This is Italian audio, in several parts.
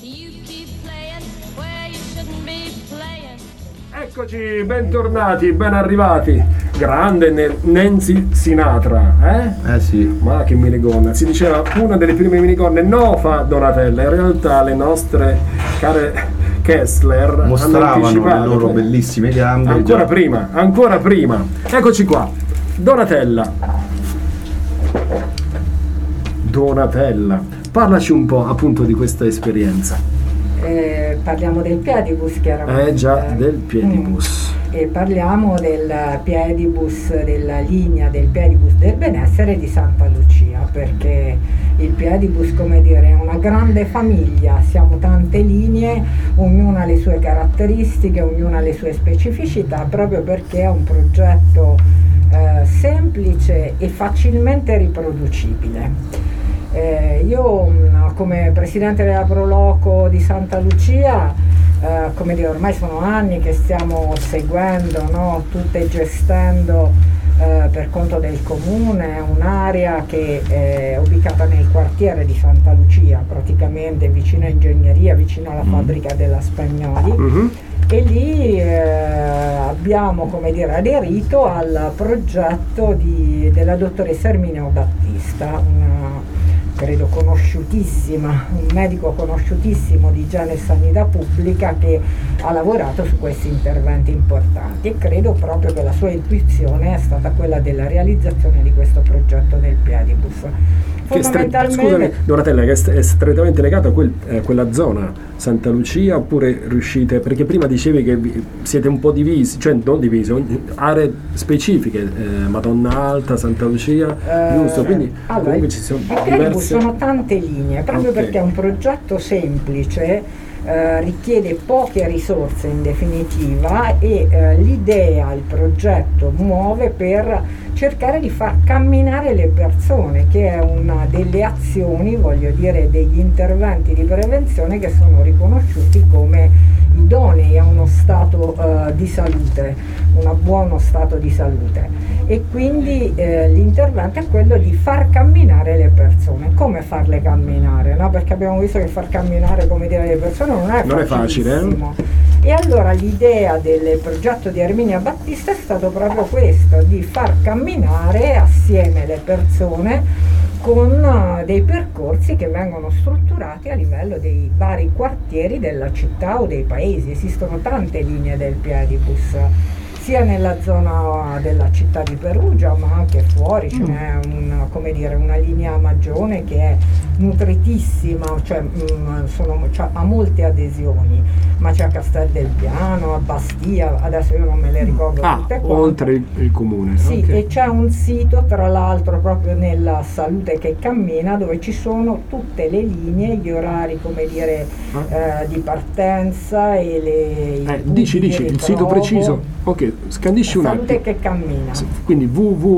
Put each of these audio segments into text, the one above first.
Eccoci, bentornati, ben arrivati. Grande Nancy Sinatra, eh? Sì. Ma che minigonna. Si diceva una delle prime minigonne, no, fa Donatella. In realtà le nostre care Kessler mostravano le loro bellissime gambe. Ancora prima. Eccoci qua. Donatella, parlaci un po' appunto di questa esperienza. Parliamo del Piedibus, chiaramente. Già, del Piedibus. E parliamo del Piedibus, della linea del Piedibus del benessere di Santa Lucia, perché il Piedibus, come dire, è una grande famiglia, siamo tante linee, ognuna ha le sue caratteristiche, ognuna ha le sue specificità, proprio perché è un progetto semplice e facilmente riproducibile. Io come presidente della Proloco di Santa Lucia, come dire, ormai sono anni che stiamo seguendo, no, tutte e gestendo per conto del comune un'area che è ubicata nel quartiere di Santa Lucia, praticamente vicino a Ingegneria, vicino alla fabbrica della Spagnoli. E lì abbiamo, come dire, aderito al progetto della dottoressa Erminio Battista, credo conosciutissima, un medico conosciutissimo di igiene e sanità pubblica, che ha lavorato su questi interventi importanti, e credo proprio che la sua intuizione è stata quella della realizzazione di questo progetto del Piedibus. Scusami Donatella, che è strettamente legato a quella zona, Santa Lucia, oppure riuscite, perché prima dicevi che siete un po' divisi, cioè non divisi, aree specifiche, Madonna Alta, Santa Lucia, giusto? Quindi allora, comunque ci sono diverse... sono tante linee, proprio perché è un progetto semplice, richiede poche risorse in definitiva, e l'idea, il progetto muove per cercare di far camminare le persone, che è una delle azioni, voglio dire, degli interventi di prevenzione che sono riconosciuti come idonei a uno stato di salute, un buono stato di salute. E quindi l'intervento è quello di far camminare le persone. Come farle camminare? No? Perché abbiamo visto che far camminare, come dire, le persone non è facile. E allora l'idea del progetto di Erminio Battista è stato proprio questo, di far camminare assieme le persone con dei percorsi che vengono strutturati a livello dei vari quartieri della città o dei paesi. Esistono tante linee del Piedibus, sia nella zona della città di Perugia, ma anche fuori. Ce n'è una linea a Magione che è nutritissima, ha molte adesioni, ma c'è a Castel del Piano, a Bastia, adesso io non me le ricordo tutte quante. Oltre il comune. Sì, okay. E c'è un sito, tra l'altro, proprio nella Salute che Cammina, dove ci sono tutte le linee, gli orari, come dire, di partenza e dici il sito preciso. Ok, scandisci un attimo. Salute che Cammina. Quindi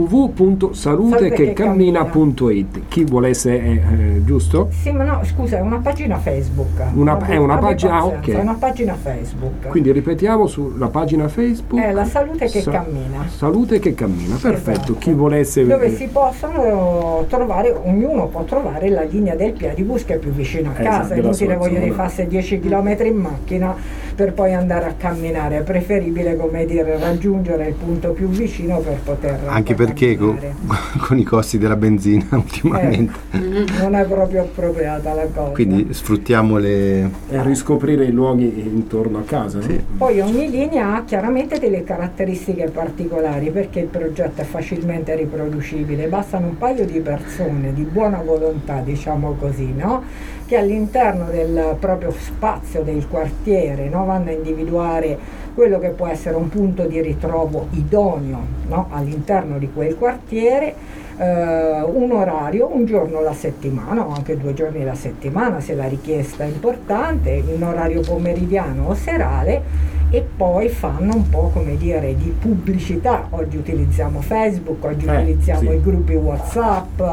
www.salutechecammina.it. Chi volesse, giusto? Sì, ma no, scusa, è una pagina Facebook. È una pagina, ok. È una pagina Facebook. Quindi ripetiamo, sulla pagina Facebook. È la Salute che Cammina. Salute che Cammina, perfetto. Esatto. Chi volesse. Dove si possono trovare, ognuno può trovare la linea del Piedibus che è più vicino a casa. Inutile voglio di farsi 10 km in macchina per poi andare a camminare. È preferibile, come dire, raggiungere il punto più vicino per poter anche perché con i costi della benzina ultimamente non è proprio appropriata la cosa, quindi sfruttiamo e riscoprire i luoghi intorno a casa, sì. No? Poi ogni linea ha chiaramente delle caratteristiche particolari, perché il progetto è facilmente riproducibile, bastano un paio di persone di buona volontà, diciamo così, no? Che all'interno del proprio spazio del quartiere, no, vanno a individuare quello che può essere un punto di ritrovo idoneo, no, all'interno di quel quartiere, un orario, un giorno alla settimana o anche 2 giorni alla settimana se la richiesta è importante, un orario pomeridiano o serale, e poi fanno un po', come dire, di pubblicità. Oggi utilizziamo Facebook, oggi utilizziamo i gruppi WhatsApp,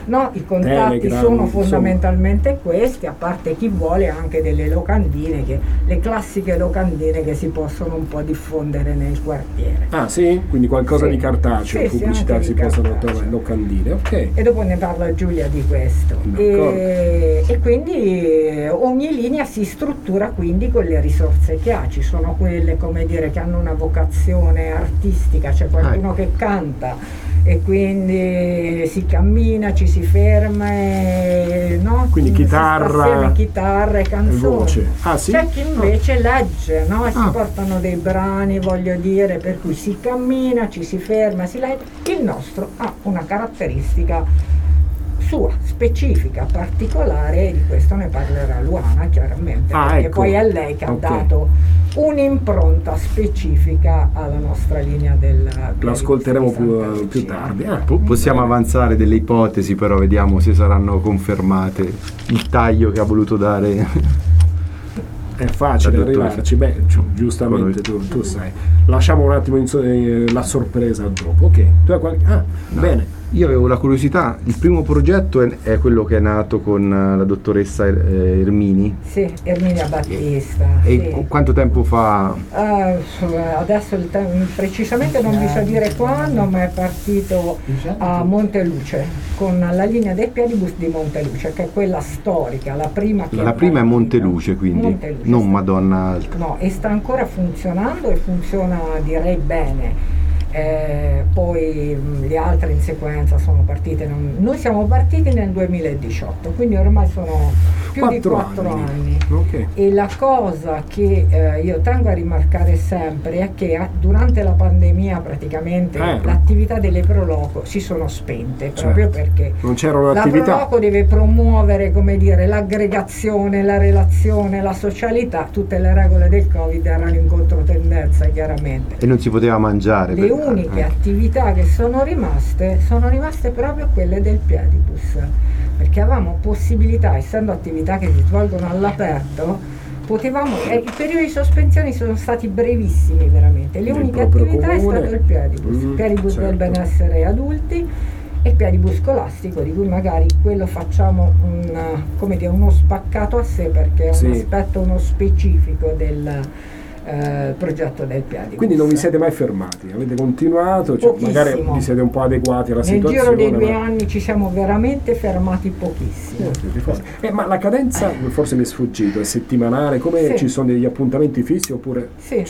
no? I contatti Telegram, sono fondamentalmente questi, a parte chi vuole anche delle locandine, le classiche locandine che si possono un po' diffondere nel quartiere. Ah sì? Quindi qualcosa Sì. di cartaceo, Sì, pubblicità anche si di possono cartaceo. trovare, locandine, ok. E dopo ne parla Giulia di questo. D'accordo. E quindi ogni linea si struttura quindi con le risorse che ha. Ci sono quelle, come dire, che hanno una vocazione artistica, c'è qualcuno che canta e quindi si cammina, ci si ferma, no? Quindi Si chitarra, sta assieme, chitarra e canzoni. voce. Ah, sì? C'è chi invece legge, no? E si Ah. portano dei brani, voglio dire, per cui si cammina, ci si ferma, si legge. Il nostro ha una caratteristica sua, specifica, particolare, e di questo ne parlerà Luana chiaramente, perché ecco. poi è lei che ha Ok. dato un'impronta specifica alla nostra linea del L'ascolteremo Santa Lucia. più tardi. Possiamo avanzare delle ipotesi, però vediamo se saranno confermate. Il taglio che ha voluto dare. È facile La dottoressa. arrivarci, giustamente tu sai. Lasciamo un attimo la sorpresa dopo. Ok, tu hai bene. Io avevo la curiosità, il primo progetto è quello che è nato con la dottoressa Ermini. Sì, Erminia Battista. E Sì. quanto tempo fa? Adesso precisamente non vi so dire quando, ma è partito a Monteluce con la linea dei piedibus di Monteluce, che è quella storica, la prima che La prima è Monteluce, quindi Monteluce, non sì. Madonna Alta. No, e sta ancora funzionando e funziona direi bene. Poi le altre in sequenza sono partite, noi siamo partiti nel 2018, quindi ormai sono più di 4 anni. Ok. E la cosa che io tengo a rimarcare sempre è che durante la pandemia praticamente l'attività delle Proloco si sono spente, proprio perché non c'erano la attività. Proloco deve promuovere, come dire, l'aggregazione, la relazione, la socialità. Tutte le regole del Covid erano in controtendenza, chiaramente. E non si poteva mangiare. Le uniche attività che sono rimaste proprio quelle del piedibus, perché avevamo possibilità, essendo attività che si svolgono all'aperto, potevamo, i periodi di sospensione sono stati brevissimi veramente, le Nel uniche proprio attività comune. è stato il piedibus Certo. del benessere adulti e il piedibus scolastico, di cui magari quello facciamo uno spaccato a sé, perché è un aspetto, uno specifico del progetto del piedibus. Quindi non vi siete mai fermati, avete continuato, magari vi siete un po' adeguati alla situazione. Nel giro dei 2 anni ci siamo veramente fermati pochissimo. Ma la cadenza, forse mi è sfuggito, è settimanale, come ci sono degli appuntamenti fissi oppure?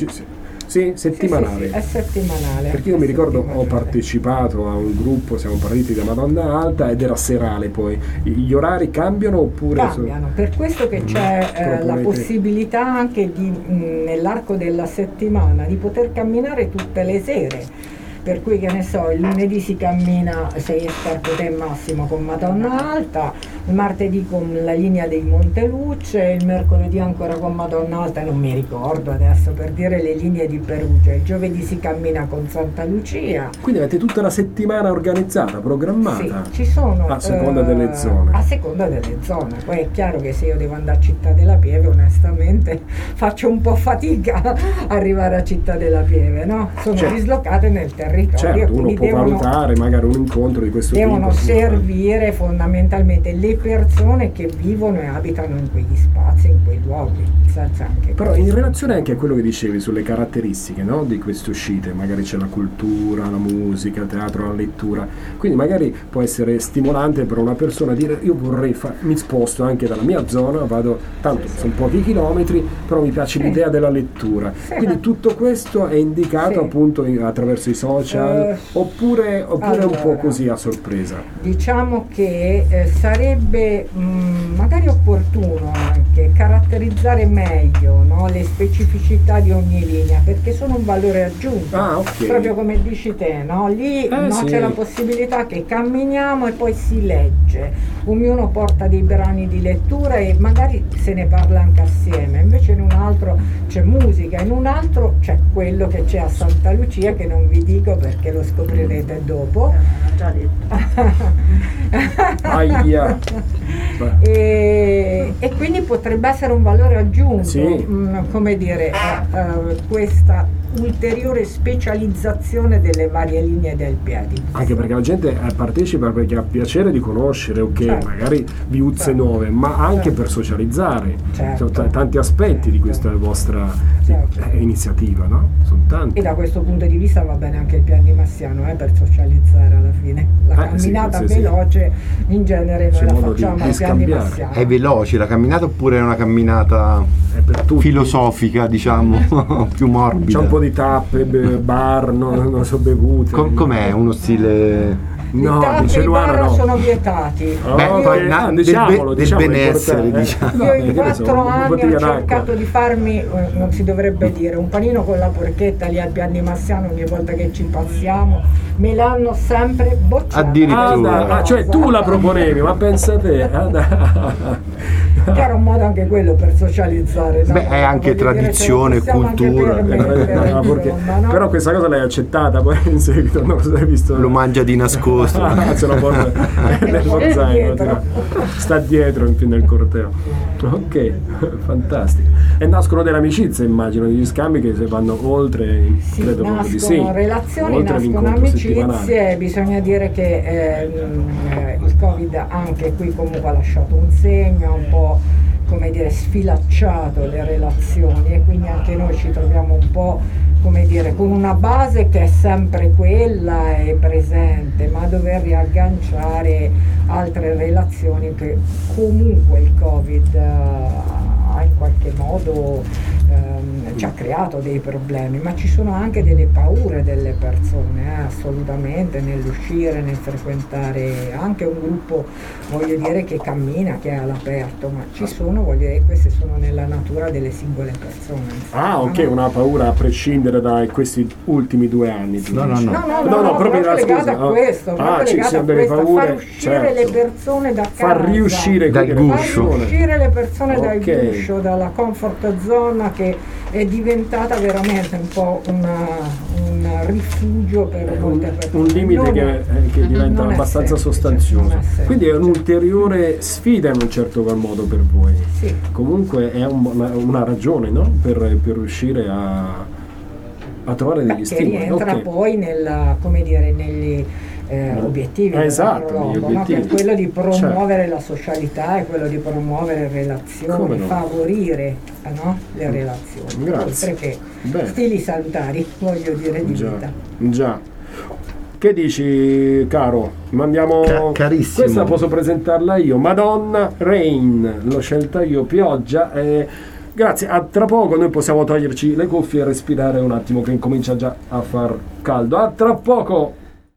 Sì, settimanale. Sì, è settimanale. Perché io mi ricordo ho partecipato a un gruppo, siamo partiti da Madonna Alta ed era serale poi. Gli orari cambiano oppure? Cambiano, per questo che c'è la possibilità anche di, nell'arco della settimana, di poter camminare tutte le sere. Per cui, che ne so, il lunedì si cammina 6 scarpe massimo con Madonna Alta, il martedì con la linea dei Monteluce, il mercoledì ancora con Madonna Alta, non mi ricordo adesso per dire le linee di Perugia, il giovedì si cammina con Santa Lucia. Quindi avete tutta la settimana organizzata, programmata? Sì, ci sono. A seconda delle zone. A seconda delle zone. Poi è chiaro che se io devo andare a Città della Pieve, onestamente faccio un po' fatica a arrivare a Città della Pieve, no? Sono dislocate nel territorio. Certo, uno può valutare magari un incontro di questo tipo. Devono servire fondamentalmente le persone che vivono e abitano in quegli spazi, in quei luoghi, senza anche. Però in relazione anche a quello che dicevi sulle caratteristiche, no, di queste uscite, magari c'è la cultura, la musica, il teatro, la lettura, quindi magari può essere stimolante per una persona dire io vorrei mi sposto anche dalla mia zona, vado, tanto sono pochi chilometri, però mi piace l'idea della lettura. Quindi tutto questo è indicato appunto attraverso i social, oppure allora, un po' così a sorpresa? Diciamo che sarebbe magari opportuno anche caratterizzare meglio, no, le specificità di ogni linea, perché sono un valore aggiunto. Proprio come dici te, no? Lì c'è la possibilità che camminiamo e poi si legge, ognuno porta dei brani di lettura e magari se ne parla anche assieme, invece in un altro c'è musica, in un altro c'è quello che c'è a Santa Lucia, che non vi dico perché lo scoprirete dopo. Già detto. Aia. E quindi potrebbe essere un valore aggiunto, come dire, questa ulteriore specializzazione delle varie linee del piedi. Anche perché la gente partecipa perché ha piacere di conoscere, Certo. magari viuzze Certo. nuove, ma anche Certo. per socializzare. Certo. Sono tanti aspetti di questa vostra Certo. iniziativa, no? Sono tanti. E da questo punto di vista va bene anche il piedi massiano per socializzare alla fine. La camminata sì, sì. veloce in genere C'è noi la modo di facciamo al piedi scambiare. massiano. È veloce la camminata oppure è una camminata È per tutti. filosofica, diciamo, più morbida? C'è un po' di tappe, bar, non so, bevute. Com'è? Uno stile... No, I tappi dice e i Luana bar no. sono vietati. Oh, Beh, poi diciamolo, del diciamolo, è benessere, importante. diciamo. Io in che ne so, 4 un anni bottiglia ho d'acqua. cercato di farmi, non si dovrebbe dire, un panino con la porchetta lì al piedi massiano ogni volta che ci passiamo, me l'hanno sempre bocciato. Addirittura. Cioè tu la proponevi, ma pensa te. Che era un modo anche quello per socializzare. no? Beh, è anche Voglio dire, tradizione, ce lo possiamo anche cultura. permettere, No, perché- insomma, no? Però questa cosa l'hai accettata poi in seguito, non cosa hai visto? Lo mangia di nascosto. Se lo porta nello zaino, Dietro. sta dietro nel corteo. Ok, fantastico. E nascono delle amicizie, immagino, degli scambi che se vanno oltre, Sì, credo proprio nascono di sì. relazioni, oltre nascono l'incontro settimanale. amicizie, bisogna dire che il Covid anche qui comunque ha lasciato un segno, ha un po' come dire sfilacciato le relazioni e quindi anche noi ci troviamo un po' come dire con una base che è sempre quella e presente, ma a dover riagganciare altre relazioni che comunque il Covid ha in qualche modo ci ha creato dei problemi, ma ci sono anche delle paure delle persone, assolutamente, nell'uscire, nel frequentare anche un gruppo, voglio dire, che cammina, che è all'aperto, ma ci sono, voglio dire, queste sono nella natura delle singole persone. Ah, ok, no? una paura a prescindere da questi ultimi 2 anni. tu No, no, dici. no. No, proprio legata scusa, a questo, proprio ci legata sono a delle questo, paure, far uscire certo. le persone da casa, Far riuscire Dal quindi le guscio. far persone. uscire le persone dal Ok. guscio, dalla comfort zone che è diventata veramente un po' un rifugio per molte persone. Un limite Non che diventa non è abbastanza semplice, sostanzioso. non è semplice. Quindi è un'ulteriore sfida in un certo qual modo per voi. Sì. Comunque è una ragione, no? per riuscire a trovare degli Che stimoli. rientra Ok. poi come dire, negli obiettivi Esatto, del negli prologo, no? Che obiettivi. è quello di promuovere la socialità e quello di promuovere relazioni, Come no? favorire no? le relazioni, Grazie. oltre che Bene. stili salutari, voglio dire, di vita. Già. Che dici, caro? Mandiamo. Carissimo. Questa posso presentarla io. Madonna Rain, l'ho scelta io. Pioggia. Grazie. A tra poco noi possiamo toglierci le cuffie e respirare un attimo, che incomincia già a far caldo. A tra poco.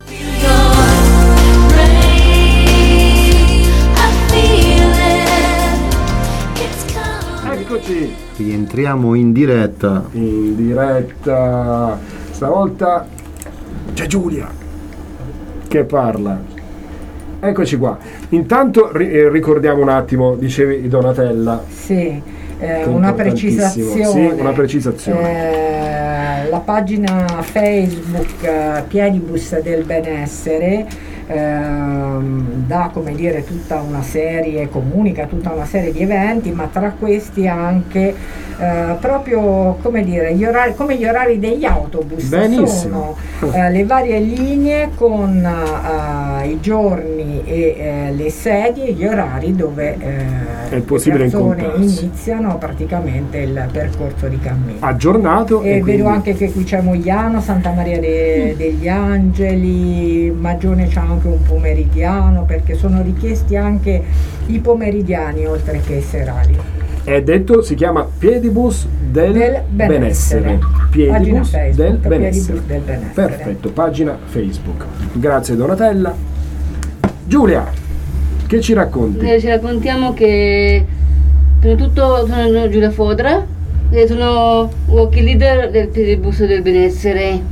Eccoci Rientriamo in diretta. in diretta. Stavolta c'è Giulia che parla. Eccoci qua. Intanto ricordiamo un attimo, dicevi Donatella. Sì, Che una importantissimo. precisazione. Sì, una precisazione. La pagina Facebook Piedibus del benessere dà, come dire, tutta una serie, comunica tutta una serie di eventi, ma tra questi anche proprio, come dire, come gli orari degli autobus. Benissimo. Sono le varie linee con i giorni e le sedie, gli orari dove È possibile le persone incontrarsi. iniziano praticamente il percorso di cammino. Aggiornato. E quindi- vedo anche che qui c'è Mogliano, Santa Maria degli Angeli, Magione c'è anche un pomeridiano, perché sono richiesti anche i pomeridiani oltre che i serali. È detto, si chiama Piedibus del benessere. Pagina Piedibus Facebook, del Piedibus benessere. del benessere. Perfetto, pagina Facebook. Grazie Donatella. Giulia, che ci racconti? Ci raccontiamo che sono Giulia Fodra e sono walking leader del Piedibus del benessere.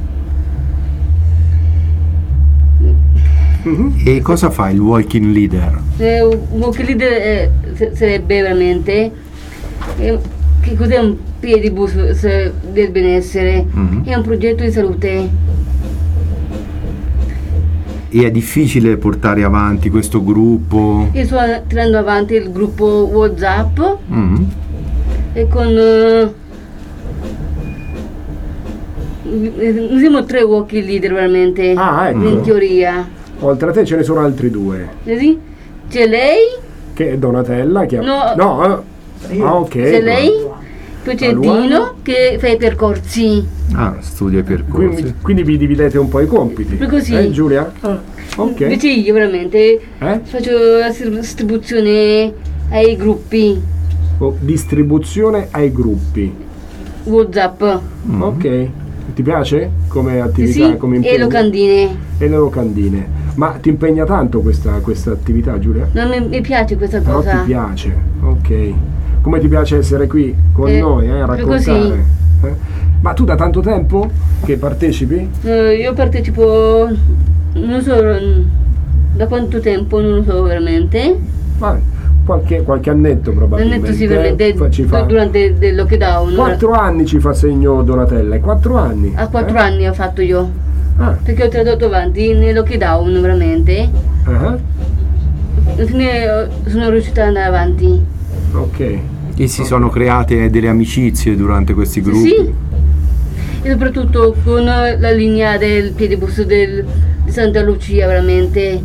E cosa fa il walking leader? Un walking leader sarebbe veramente che cos'è un Piedibus del benessere? Mhm. È un progetto di salute. E è difficile portare avanti questo gruppo? Io sto tirando avanti il gruppo WhatsApp Mhm. e con Noi siamo 3 walking leader veramente, Ah, ecco. in teoria. Oltre a te ce ne sono altri 2. Vedi? C'è lei, Che è Donatella, che No. ok. c'è lei, poi c'è Luana. Dino che fa i percorsi. Ah, studia i percorsi. Quindi vi dividete un po' i compiti. Proprio così. Giulia? Ah, ok. Invece io veramente Eh? faccio la distribuzione ai gruppi Distribuzione ai gruppi. WhatsApp. Ok. Ti piace come Sì, attività, sì, come e impegno? locandine. E le locandine. Ma ti impegna tanto questa attività, Giulia? Non mi piace questa Però cosa. ti piace, ok. Come ti piace essere qui con noi, a proprio raccontare? così. Ma tu da tanto tempo che partecipi? Io partecipo, non so da quanto tempo, non lo so veramente. Ma qualche annetto probabilmente. Non è così veramente Ci fa durante il lockdown. 4 anni ci fa segno Donatella, 4 anni. A 4 anni ho fatto io. Ah, Perché ho tradotto avanti nel lockdown veramente. ah, Alla fine sono riuscita ad andare avanti. ok. E si sono create delle amicizie durante questi gruppi? Sì. E soprattutto con la linea del piedibus di Santa Lucia veramente.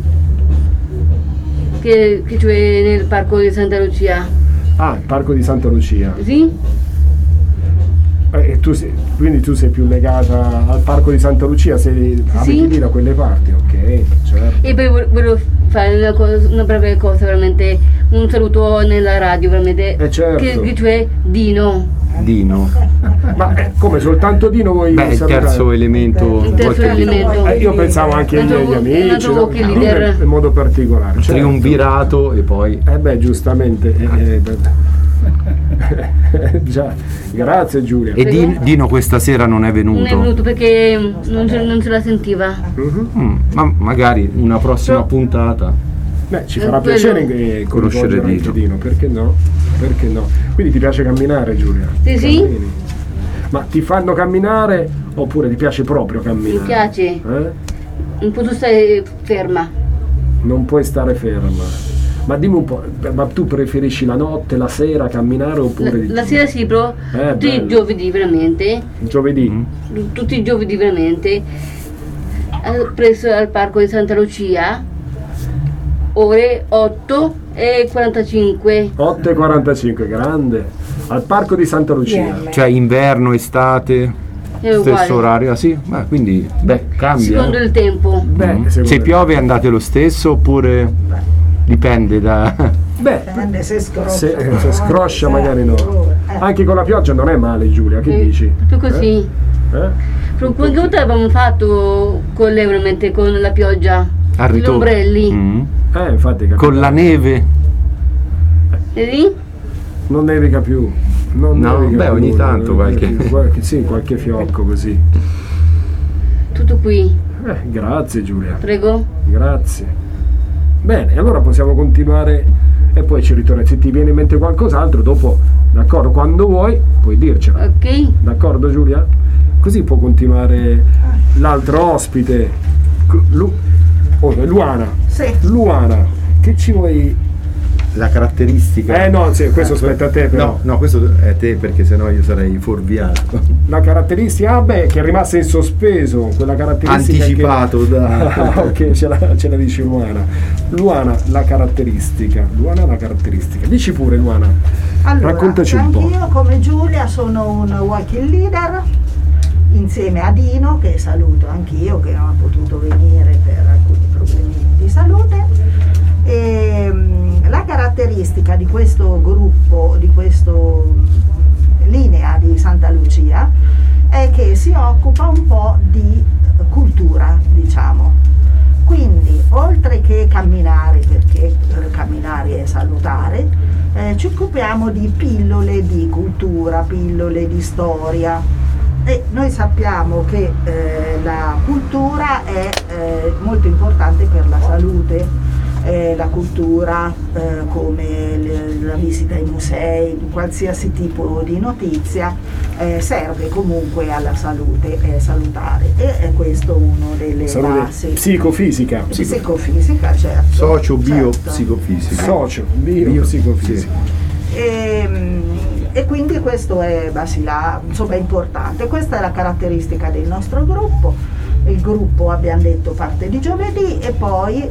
Che c'è nel parco di Santa Lucia. Ah, il parco di Santa Lucia. Sì? E quindi tu sei più legata al parco di Santa Lucia, abiti lì da quelle parti, ok, certo. E poi volevo fare una breve cosa, veramente un saluto nella radio, veramente. Certo. Che cioè Dino. Dino. Ma come soltanto Dino vuoi Beh, il salutare? terzo elemento. Il terzo walking- elemento. Io pensavo anche ai miei amici, un altro lui leader. in modo particolare. Certo. Triumvirato e poi. Beh, giustamente. Già, grazie Giulia. E Dino questa sera non è Non è venuto. venuto perché non se la sentiva. Mhm. Ma magari una prossima puntata. Beh, ci farà quello. piacere Conoscere conoscere anche Dino. Dino, perché no? Perché no? Quindi ti piace camminare, Giulia? Sì, sì. Cammini? Ma ti fanno camminare oppure ti piace proprio camminare? Mi piace. Non posso stare ferma. Non puoi stare ferma. Ma dimmi un po', ma tu preferisci la notte, la sera camminare oppure di La giorno? sera sì, però tutti bello. i giovedì veramente. Giovedì? Tutti i giovedì veramente. Presso al parco di Santa Lucia. Ore 8:45. 8:45, grande. Al parco di Santa Lucia. PM. Cioè inverno, estate, È uguale. stesso orario. Ah sì? Ma quindi cambia. Secondo il tempo. Beh, secondo Se me- piove andate lo stesso oppure dipende da. Beh, Dipende se scroscia. se scroscia magari no. Anche con la pioggia non è male, Giulia, che dici? Proprio così. Eh? Però qualche volta avevamo fatto con lei veramente con la pioggia. Al Gli ritorno. ombrelli. Infatti capito. Con la neve. Vedi? Non nevica più. Non No, nevica beh, più, ogni tanto non nevica qualche- più. Sì, qualche fiocco così. Tutto qui. Grazie Giulia, Prego. grazie. Bene, allora possiamo continuare e poi ci ritorna. Se ti viene in mente qualcos'altro, dopo, d'accordo, quando vuoi, puoi dircela. Ok. D'accordo Giulia? Così può continuare l'altro ospite, Luana. Sì. Luana, che ci vuoi... La caratteristica. No, sì, questo aspetta a te però. No, questo è te perché sennò io sarei fuorviato. La caratteristica, che è rimasta in sospeso, quella caratteristica Anticipato che... da. ok, ce la dice Luana. Luana, la caratteristica. Dici pure Luana. Allora, Raccontaci un po'. anch'io come Giulia sono un walking leader insieme a Dino, che saluto anch'io, che non ha potuto venire per alcuni problemi di salute. E la caratteristica di questo gruppo, di questa linea di Santa Lucia, è che si occupa un po' di cultura, diciamo. Quindi, oltre che camminare, perché camminare è salutare, ci occupiamo di pillole di cultura, pillole di storia. E noi sappiamo che la cultura è molto importante per la salute. La cultura come la visita ai musei, qualsiasi tipo di notizia serve comunque alla salute, è salutare, e è questo uno delle Salute basi. psicofisica. Psicofisica, certo. Socio bio certo. psicofisico. Socio, bio, psicofisico. E quindi questo è basilare, insomma è importante. Questa è la caratteristica del nostro gruppo. Il gruppo, abbiamo detto, parte di giovedì e poi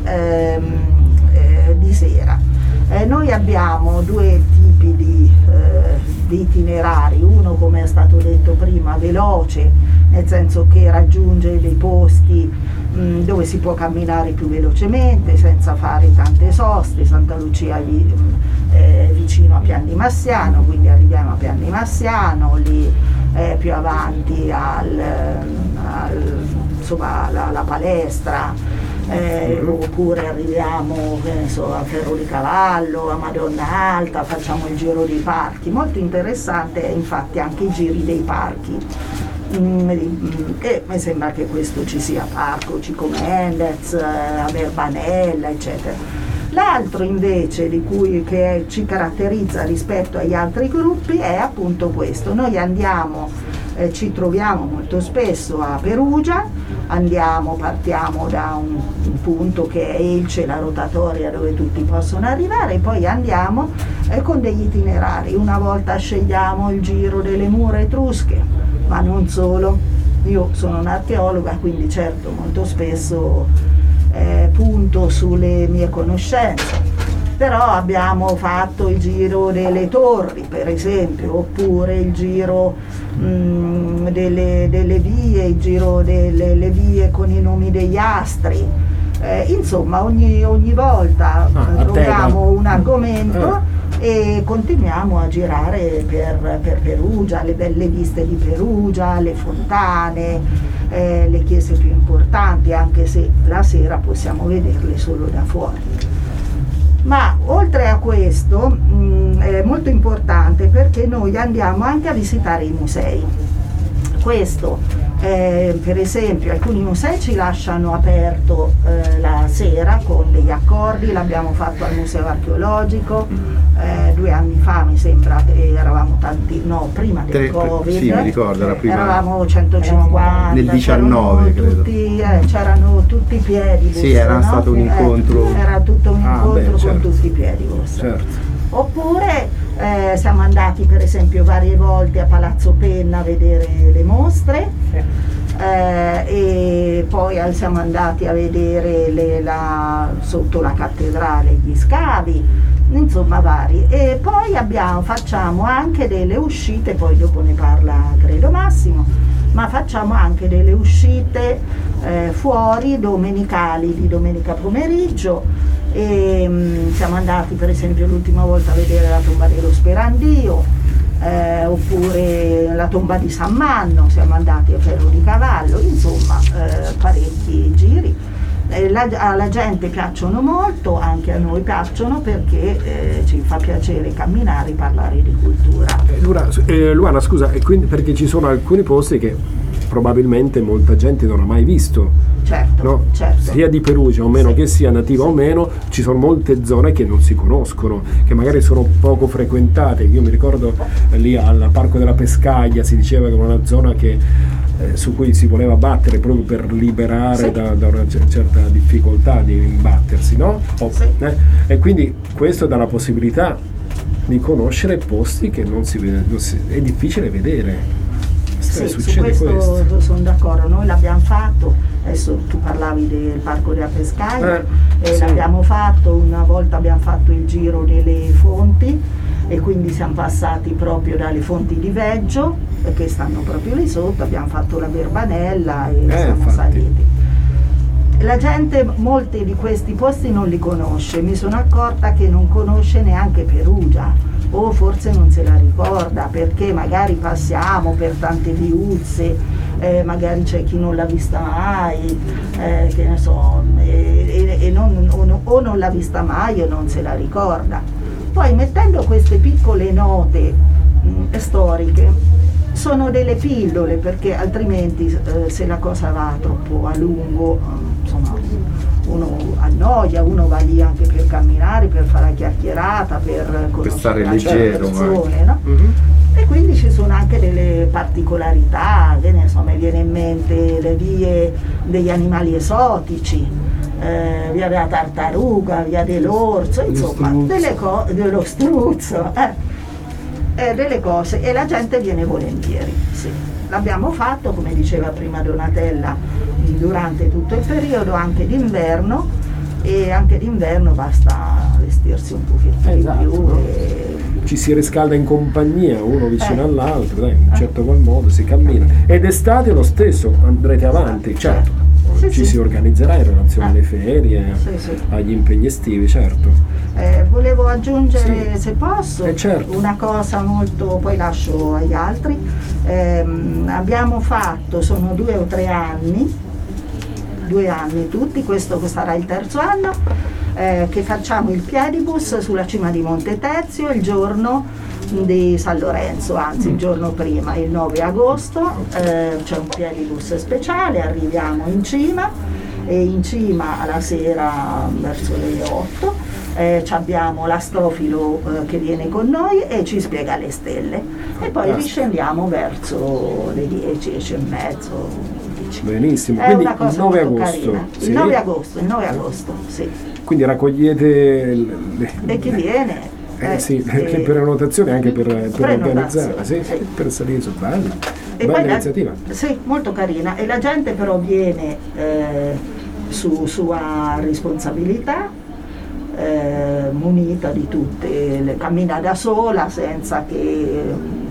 di sera. Noi abbiamo due tipi di itinerari, uno, come è stato detto prima, veloce, nel senso che raggiunge dei posti dove si può camminare più velocemente senza fare tante soste. Santa Lucia è vicino a Pian di Massiano, quindi arriviamo a Pian di Massiano, lì più avanti insomma, alla palestra, oppure arriviamo a Ferro di Cavallo, a Madonna Alta, facciamo il giro dei parchi. Molto interessante è infatti anche i giri dei parchi, e mi sembra che questo ci sia Parco Cico Mendez, a Verbanella, eccetera. L'altro invece che ci caratterizza rispetto agli altri gruppi è appunto questo: noi ci troviamo molto spesso a Perugia, partiamo da un punto che è Elce, la rotatoria dove tutti possono arrivare, e poi andiamo con degli itinerari. Una volta scegliamo il giro delle mura etrusche, ma non solo. Io sono un'archeologa, quindi certo molto spesso punto sulle mie conoscenze, però abbiamo fatto il giro delle torri, per esempio, oppure il giro delle vie, il giro delle vie con i nomi degli astri. Insomma, ogni volta troviamo un argomento e continuiamo a girare per Perugia, le belle viste di Perugia, le fontane, le chiese più importanti, anche se la sera possiamo vederle solo da fuori. Ma oltre a questo è molto importante perché noi andiamo anche a visitare i musei. Questo per esempio alcuni musei ci lasciano aperto la sera con degli accordi. L'abbiamo fatto al Museo Archeologico 2 anni fa, mi sembra, eravamo tanti, no, prima del Covid. Sì, mi ricordo, la prima, eravamo 150 nel 19 credo. C'erano tutti i piedi. Sì, era stato un incontro. Era tutto un incontro certo. con tutti i piedi. Certo. Oppure siamo andati per esempio varie volte a Palazzo Penna a vedere le mostre, e poi siamo andati a vedere sotto la cattedrale gli scavi, insomma vari. E poi facciamo anche delle uscite, poi dopo ne parla credo Massimo, ma facciamo anche delle uscite fuori domenicali, di domenica pomeriggio. E siamo andati per esempio l'ultima volta a vedere la tomba dello Sperandio, oppure la tomba di San Manno, siamo andati a Ferro di Cavallo, insomma parecchi giri. Alla gente piacciono molto, anche a noi piacciono, perché ci fa piacere camminare e parlare di cultura. Luana, scusa, e quindi perché ci sono alcuni posti che probabilmente molta gente non ha mai visto. Certo, no? Certo. Sia di Perugia o meno, sì, che sia nativa, sì, o meno, ci sono molte zone che non si conoscono, che magari sono poco frequentate. Io mi ricordo lì al Parco della Pescaglia si diceva che era una zona su cui si voleva battere proprio per liberare, sì, da una certa difficoltà di imbattersi, no? Sì. E quindi questo dà la possibilità di conoscere posti che è difficile vedere. Sì, su questo sono d'accordo. Noi l'abbiamo fatto, adesso tu parlavi del Parco della Pescaglia, sì, l'abbiamo fatto, una volta abbiamo fatto il giro delle fonti e quindi siamo passati proprio dalle fonti di Veggio, che stanno proprio lì sotto, abbiamo fatto la Verbanella e siamo saliti. La gente molti di questi posti non li conosce, mi sono accorta che non conosce neanche Perugia, o forse non se la ricorda perché magari passiamo per tante viuzze, magari c'è chi non l'ha vista mai, che ne so, o non l'ha vista mai o non se la ricorda. Poi mettendo queste piccole note storiche sono delle pillole, perché altrimenti se la cosa va troppo a lungo, insomma, uno annoia, uno va lì anche per camminare, per fare la chiacchierata, per stare leggero, persone, no? E quindi ci sono anche delle particolarità, che ne so, mi viene in mente le vie degli animali esotici, via della tartaruga, via dell'orso, insomma, dello struzzo. delle cose, e la gente viene volentieri, sì. L'abbiamo fatto, come diceva prima Donatella, durante tutto il periodo, anche d'inverno, e anche d'inverno basta vestirsi un pochettino Esatto, di più. no? E... Ci si riscalda in compagnia, uno vicino all'altro, dai, in un certo qual modo si cammina. Ed estate lo stesso, andrete avanti, certo. Sì, Ci sì. si organizzerà in relazione alle ferie, Sì, sì. agli impegni estivi, certo. Volevo aggiungere, Sì. se posso, Certo. una cosa molto, poi lascio agli altri. Abbiamo fatto, sono 2 o 3 anni, 2 anni tutti, questo sarà il terzo anno, che facciamo il piedibus sulla cima di Monte Tezio il giorno di San Lorenzo, anzi il giorno prima, il 9 agosto, c'è un piedibus speciale, arriviamo in cima, e in cima alla sera verso le 8 abbiamo l'astrofilo che viene con noi e ci spiega le stelle, e poi riscendiamo verso le 10, 10 e mezzo, 11. Benissimo, È quindi una cosa il 9 molto agosto. carina. Sì. Il 9 agosto, sì. Quindi raccogliete E chi viene? sì, le prenotazioni anche per organizzare, sì, sì. per salire su. Bella, E bella poi iniziativa. sì, molto carina, e la gente però viene su sua responsabilità, munita di tutte, cammina da sola senza che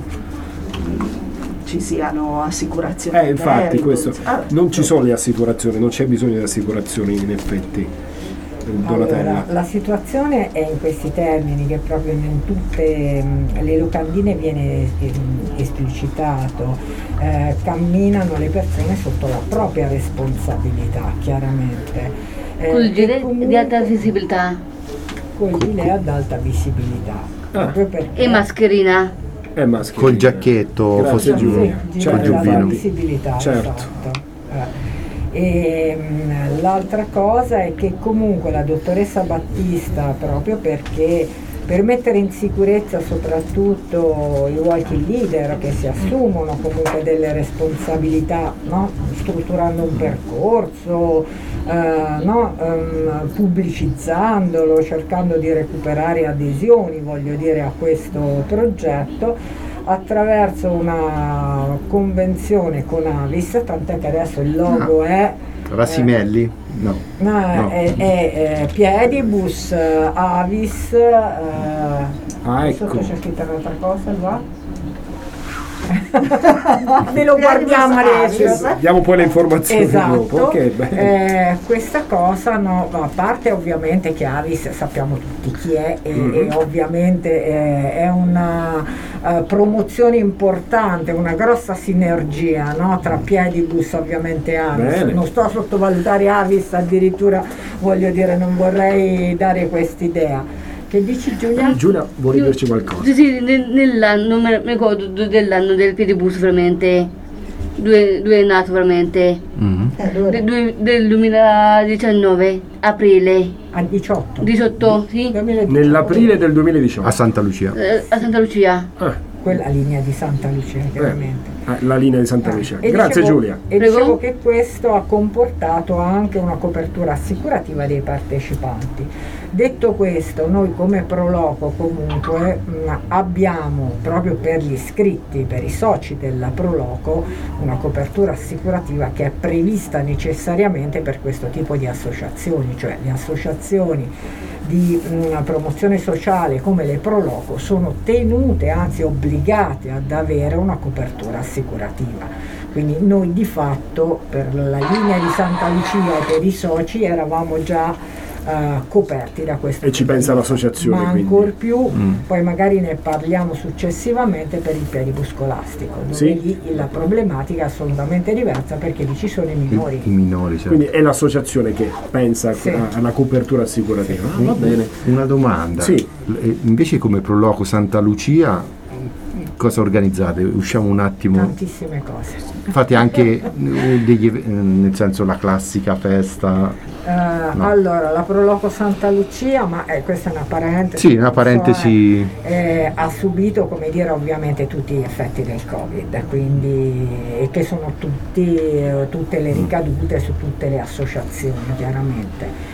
ci siano assicurazioni. Infatti merito. questo, non ci sono le assicurazioni, non c'è bisogno di assicurazioni in effetti. Donatella. Allora, la situazione è in questi termini, che proprio in tutte le locandine viene esplicitato, camminano le persone sotto la propria responsabilità, chiaramente. Con il gilet comunque di alta visibilità con gilet ad alta visibilità. Proprio perché e mascherina. Maschera. Col giacchetto, Grazie, fosse Giulia. sì, Certo, gilet ad alta giubbino. visibilità, Certo. esatto. E l'altra cosa è che comunque la dottoressa Battista, proprio perché per mettere in sicurezza soprattutto i walking leader che si assumono comunque delle responsabilità, no? Strutturando un percorso, pubblicizzandolo, cercando di recuperare adesioni, voglio dire, a questo progetto, attraverso una convenzione con Avis, tant'è che adesso il logo è Rasimelli? No. è Piedibus, Avis, ecco. sotto c'è scritta un'altra cosa là. Ve lo guardiamo adesso. Diamo poi le informazioni Esatto. dopo. Ok, bene. Questa cosa, no, a parte ovviamente che Avis sappiamo tutti chi è, e ovviamente è una promozione importante, una grossa sinergia, no, tra Piedibus ovviamente e Avis. Bene. Non sto a sottovalutare Avis, addirittura voglio dire, non vorrei dare quest'idea. Che dici, Giulia? Giulia, vuoi dirci qualcosa? Sì, nell'anno, mi ricordo dell'anno del piedibus veramente, due è nato veramente, del 2019, aprile, A 18. 18, sì, 2018. Nell'aprile del 2018. A Santa Lucia. a Santa Lucia. Quella linea di Santa Lucia, chiaramente. La linea di Santa Lucia. E Grazie dicevo- Giulia. E Prego. dicevo che questo ha comportato anche una copertura assicurativa dei partecipanti. Detto questo, noi come Proloco comunque abbiamo proprio per gli iscritti, per i soci della Proloco, una copertura assicurativa che è prevista necessariamente per questo tipo di associazioni, cioè le associazioni di una promozione sociale come le Proloco sono tenute, anzi obbligate ad avere una copertura assicurativa. Quindi noi di fatto per la linea di Santa Lucia e per i soci eravamo già coperti da questo. E ci pensa l'associazione, ma quindi. ancor più, poi magari ne parliamo successivamente per il piedibus scolastico, dove Sì. lì la problematica è assolutamente diversa, perché lì ci sono i minori. I minori, certo. Quindi è l'associazione che pensa Sì. alla copertura assicurativa. Va bene. Una domanda. Sì. Invece come Proloco Santa Lucia, cosa organizzate? Usciamo un attimo. Tantissime cose. Fate anche nel senso la classica festa. No. Allora, la Proloco Santa Lucia, ma questa è una parentesi. Sì, una parentesi. Ha subito, come dire, ovviamente tutti gli effetti del Covid, quindi, e che sono tutte le ricadute su tutte le associazioni, chiaramente.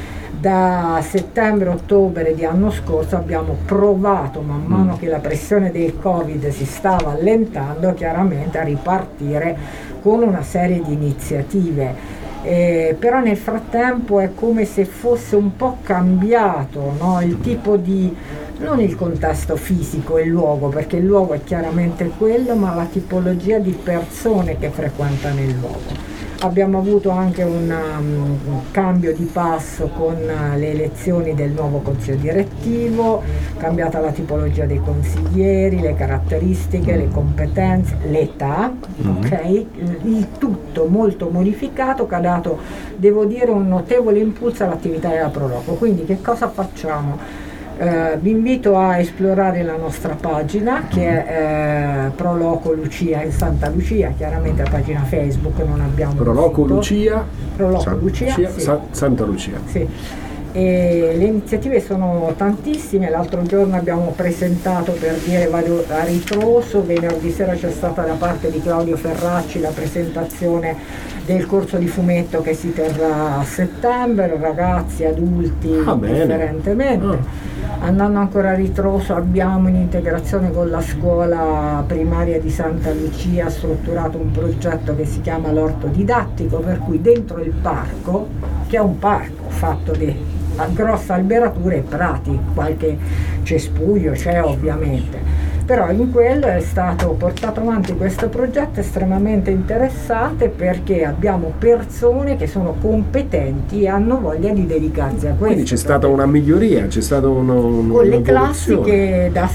Da settembre-ottobre di anno scorso abbiamo provato, man mano che la pressione del Covid si stava allentando, chiaramente a ripartire con una serie di iniziative. Però nel frattempo è come se fosse un po' cambiato, no? Il tipo di, non il contesto fisico, il luogo, perché il luogo è chiaramente quello, ma la tipologia di persone che frequentano il luogo. Abbiamo avuto anche un cambio di passo con le elezioni del nuovo consiglio direttivo, cambiata la tipologia dei consiglieri, le caratteristiche, le competenze, l'età, ok? Il tutto molto modificato, che ha dato, devo dire, un notevole impulso all'attività della Proloco. Quindi che cosa facciamo? Vi invito a esplorare la nostra pagina, che è Proloco Lucia in Santa Lucia, chiaramente la pagina Facebook, non abbiamo Proloco un sito. Lucia, Proloco Lucia, sì. Santa Lucia. Sì. E le iniziative sono tantissime. L'altro giorno abbiamo presentato, per dire, vado a ritroso, venerdì sera c'è stata da parte di Claudio Ferracci la presentazione del corso di fumetto che si terrà a settembre, ragazzi, adulti, differentemente. Andando ancora a ritroso, abbiamo in integrazione con la scuola primaria di Santa Lucia strutturato un progetto che si chiama l'orto didattico, per cui dentro il parco, che è un parco fatto di grosse alberature e prati, qualche cespuglio c'è ovviamente, però in quello è stato portato avanti questo progetto estremamente interessante, perché abbiamo persone che sono competenti e hanno voglia di dedicarsi a questo. Quindi c'è stata una miglioria, c'è stato con le classi che da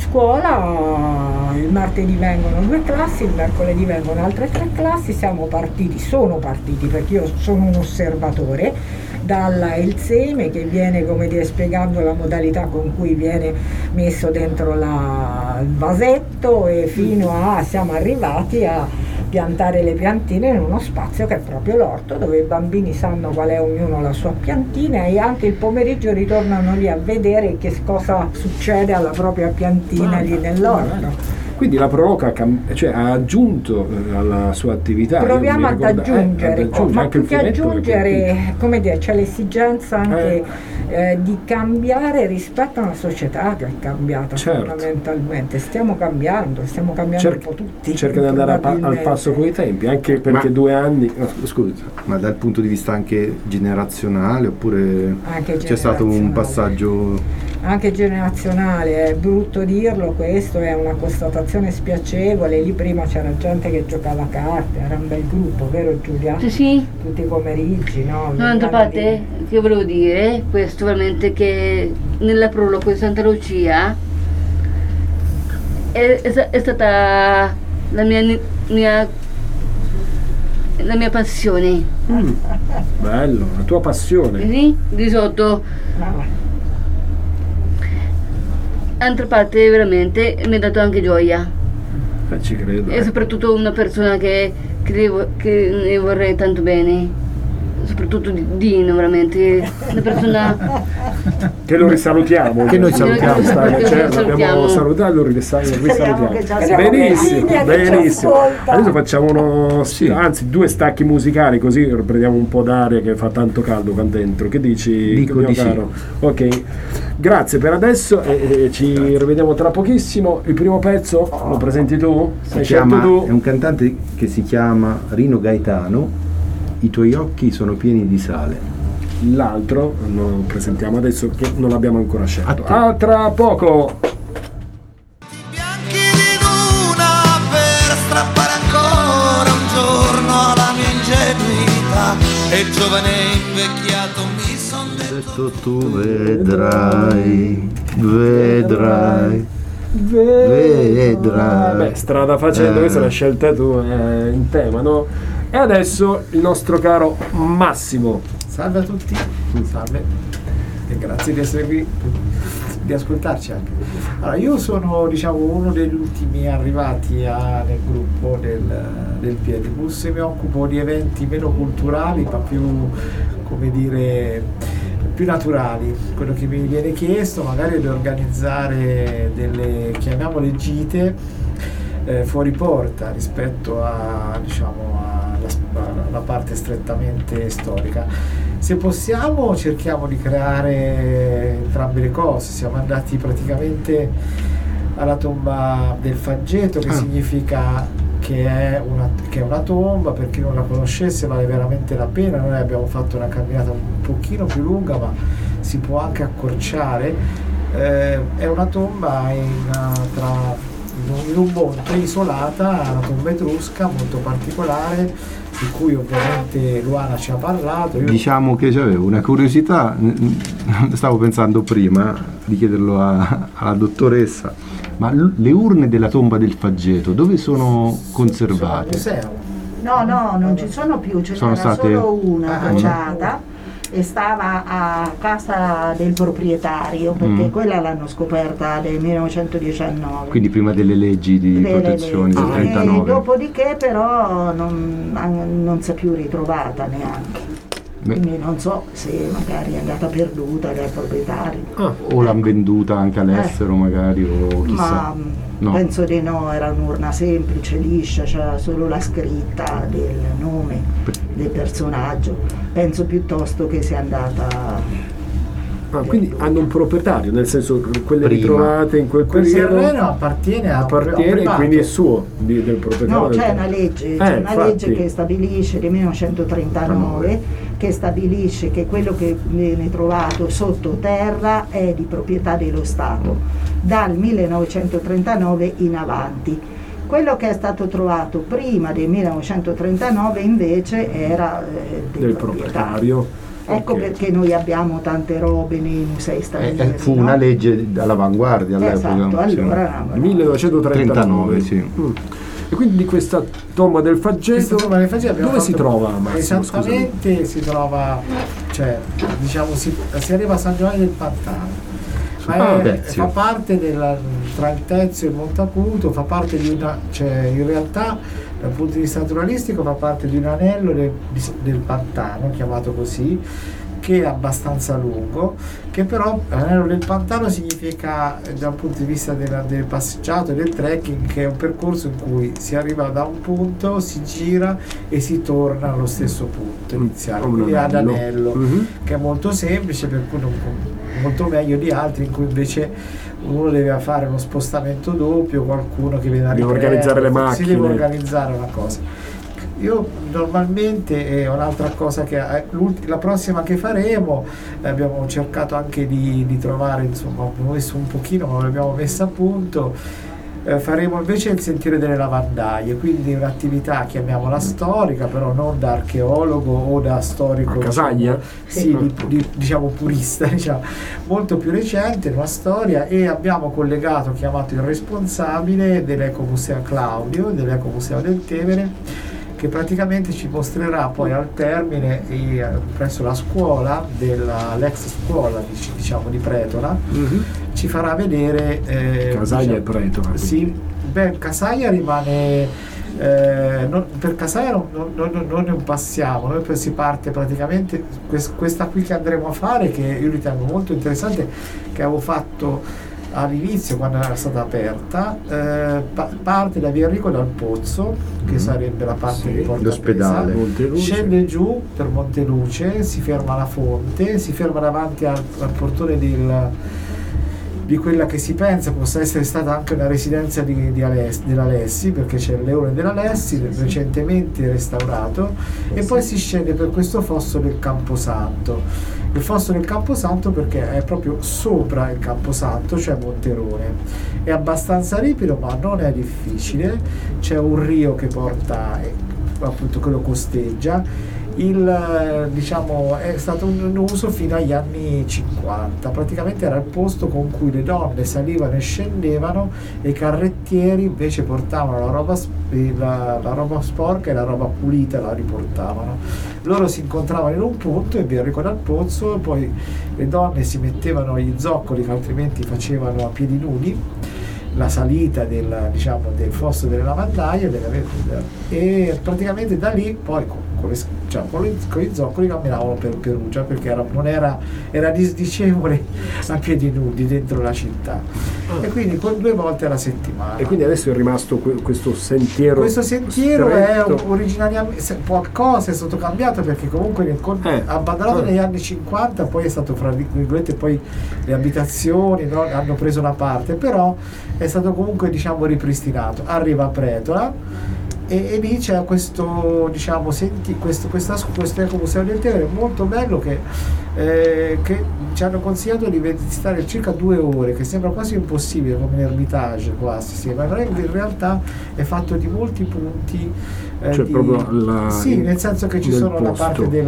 scuola il martedì vengono 2 classi, il mercoledì vengono altre 3 classi, sono partiti perché io sono un osservatore, dal seme che viene, come dire, spiegando la modalità con cui viene messo dentro il vasetto, e fino a siamo arrivati a piantare le piantine in uno spazio che è proprio l'orto, dove i bambini sanno qual è ognuno la sua piantina, e anche il pomeriggio ritornano lì a vedere che cosa succede alla propria piantina lì nell'orto. Quindi la Proloco ha aggiunto alla sua attività. Proviamo ad aggiungere, ma anche più che aggiungere, come dire, c'è l'esigenza anche di cambiare rispetto a una società che è cambiata fondamentalmente. Stiamo cambiando un po' tutti. Cerca di andare al passo con i tempi, anche perché 2 anni. Scusa. Ma dal punto di vista anche generazionale, oppure c'è stato un passaggio? Anche generazionale, è brutto dirlo, questo è una constatazione spiacevole. Lì prima c'era gente che giocava a carte, era un bel gruppo, vero Giulia? Sì. Tutti i pomeriggi, no? D'altra parte, che volevo dire, questo veramente, che nella Proloco di Santa Lucia è stata la mia passione. Bello, la tua passione. Sì, di sotto. D'altra parte veramente mi ha dato anche gioia. Ci credo. E soprattutto una persona che ne vorrei tanto bene, soprattutto Dino, veramente una persona che lo risalutiamo, che noi salutiamo, abbiamo salutato, lo risalutiamo. Benissimo. Adesso facciamo anzi 2 stacchi musicali, così prendiamo un po' d'aria, che fa tanto caldo qua dentro. Che dici? Dico di caro? Sì. Ok, grazie per adesso e ci rivediamo tra pochissimo. Il primo pezzo lo presenti tu? È un cantante che si chiama Rino Gaetano. I tuoi occhi sono pieni di sale. L'altro lo presentiamo adesso, che non l'abbiamo ancora scelto. Tra poco. Bianchi di luna per strappare ancora un giorno alla mia ingenuità, e giovane invecchiato mi son detto tu vedrai. Beh, strada facendo, questa è la scelta tu, in tema, no? E adesso il nostro caro Massimo. Salve a tutti, salve e grazie di essere qui, di ascoltarci anche. Allora, io sono, diciamo, uno degli ultimi arrivati nel gruppo del Piedibus, e mi occupo di eventi meno culturali ma più, come dire, più naturali. Quello che mi viene chiesto magari è di organizzare delle, chiamiamole gite, fuori porta rispetto a, diciamo, alla parte strettamente storica. Se possiamo cerchiamo di creare entrambe le cose. Siamo andati praticamente alla tomba del Faggeto, che significa che è una tomba. Per chi non la conoscesse vale veramente la pena. Noi abbiamo fatto una camminata un pochino più lunga, ma si può anche accorciare. È una tomba in un monte, isolata, una tomba etrusca molto particolare, di cui ovviamente Luana ci ha parlato. Diciamo che avevo una curiosità, stavo pensando prima di chiederlo alla dottoressa, ma le urne della tomba del Faggeto dove sono conservate? Sono al museo. No, non ci sono più, ce Sono n'era state... solo una tracciata e stava a casa del proprietario, perché quella l'hanno scoperta nel 1919. Quindi prima delle leggi di protezione del 39. Dopodiché però non si è più ritrovata neanche. Quindi non so se magari è andata perduta dai proprietari. O l'hanno venduta anche all'estero magari, o chissà. Ma no. Penso di no, era un'urna semplice, liscia, c'era solo la scritta del nome del personaggio. Penso piuttosto che sia andata... quindi hanno un proprietario, nel senso quelle Prima. ritrovate in quel periodo terreno appartiene a un privato. quindi è suo del proprietario. No, c'è una legge, legge che stabilisce del 1939 che stabilisce che quello che viene trovato sottoterra è di proprietà dello Stato dal 1939 in avanti. Quello che è stato trovato prima del 1939 invece era del proprietario. Ecco perché noi abbiamo tante robe nei musei stranieri. Fu una legge all'avanguardia all'epoca. Esatto, allora 1939. Sì. E quindi di questa tomba del Faggeto, dove si trova, Massimo? Esattamente, si trova, cioè, diciamo, si arriva a San Giovanni del Pantano. Ma fa parte tra il Tezio e il Monte Acuto, fa parte di una, cioè in realtà dal punto di vista naturalistico fa parte di un anello del pantano, chiamato così, che è abbastanza lungo, che però l'anello del pantano significa dal punto di vista del passeggiato e del trekking che è un percorso in cui si arriva da un punto, si gira e si torna allo stesso punto iniziale, quindi ad anello, che è molto semplice, per cui molto meglio di altri in cui invece uno deve fare uno spostamento doppio, qualcuno che viene a riprendere, organizzare le macchine, si deve organizzare una cosa. Io normalmente un'altra cosa che la prossima che faremo, abbiamo cercato anche di trovare, insomma abbiamo messo un pochino ma l'abbiamo messa a punto, faremo invece il sentiero delle lavandaie, quindi un'attività chiamiamola storica, però non da archeologo o da storico, Casaglia? diciamo purista, diciamo, molto più recente, una storia, e abbiamo chiamato il responsabile dell'Ecomuseo Claudio, dell'Ecomuseo del Tevere, che praticamente ci mostrerà poi al termine presso la scuola l'ex scuola diciamo di Pretola, ci farà vedere Casaglia e Pretola. Sì, Casaglia rimane per Casaglia non passiamo, noi si parte praticamente questa qui che andremo a fare, che io ritengo molto interessante, che avevo fatto all'inizio quando era stata aperta, parte da Via Enrico dal Pozzo, che sarebbe la parte di Porta l'ospedale, scende giù per Monteluce, si ferma alla fonte, si ferma davanti al portone di quella che si pensa possa essere stata anche una residenza dell'Alessi, perché c'è il Leone dell'Alessi, recentemente restaurato, e poi si scende per questo fosso del Camposanto. Il fosso del Camposanto perché è proprio sopra il Camposanto, cioè Monterone. È abbastanza ripido ma non è difficile, c'è un rio che porta, appunto, che lo costeggia. Diciamo, è stato un uso fino agli anni 50, praticamente era il posto con cui le donne salivano e scendevano e i carrettieri invece portavano la roba sporca e la roba pulita la riportavano. Loro si incontravano in un punto in Via Enrico dal Pozzo, poi le donne si mettevano gli zoccoli che altrimenti facevano a piedi nudi la salita del fosso delle lavandaie e praticamente da lì poi con gli zoccoli camminavano per Perugia, perché era disdicevole a piedi nudi dentro la città, e quindi con 2 volte alla settimana. E quindi adesso è rimasto questo sentiero. Questo sentiero stretto. è originariamente qualcosa è stato cambiato, perché comunque abbandonato negli anni 50, poi è stato, fra virgolette, poi le abitazioni, no, hanno preso una parte, però è stato comunque, diciamo, ripristinato. Arriva a Pretola e lì c'è questo, diciamo, questo ecomuseo del Tevere molto bello che ci hanno consigliato di visitare circa 2 ore, che sembra quasi impossibile, come un Ermitage quasi, ma in realtà è fatto di molti punti, Cioè proprio sì, nel senso che ci sono la parte posto.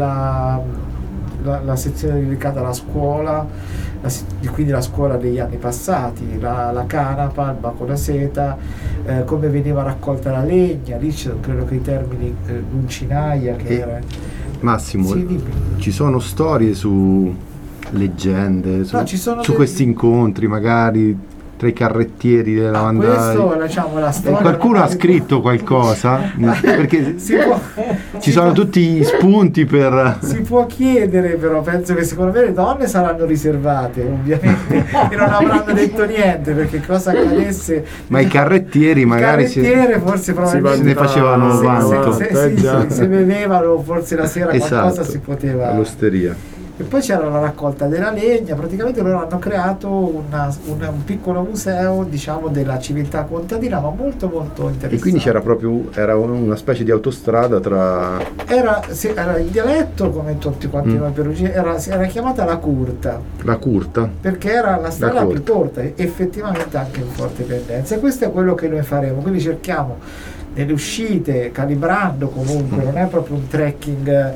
la sezione dedicata alla scuola, quindi la scuola degli anni passati, la canapa, il banco da seta, come veniva raccolta la legna. Lì credo che i termini l'uncinaia che era. Massimo, Sì, dimmi. ci sono storie su leggende, No, ci sono su questi incontri magari tra i carrettieri delle lavandaie? Questo, diciamo, la storia. Qualcuno ha scritto qualcosa? Perché si può, ci sono tutti gli spunti per... Si può chiedere, però penso che secondo me le donne saranno riservate, ovviamente, e non avranno detto niente, perché cosa accadesse. Ma i carrettieri magari forse probabilmente se ne facevano vanto. se bevevano, forse la sera qualcosa Esatto, si poteva. all'osteria. E poi c'era la raccolta della legna. Praticamente loro hanno creato un piccolo museo, diciamo, della civiltà contadina, ma molto molto interessante. E quindi era una specie di autostrada tra... Era il dialetto, come tutti quanti noi perugini, era chiamata la curta. La curta? Perché era la strada più corta, effettivamente anche in forte pendenza. E questo è quello che noi faremo, quindi cerchiamo nelle uscite, calibrando comunque, non è proprio un trekking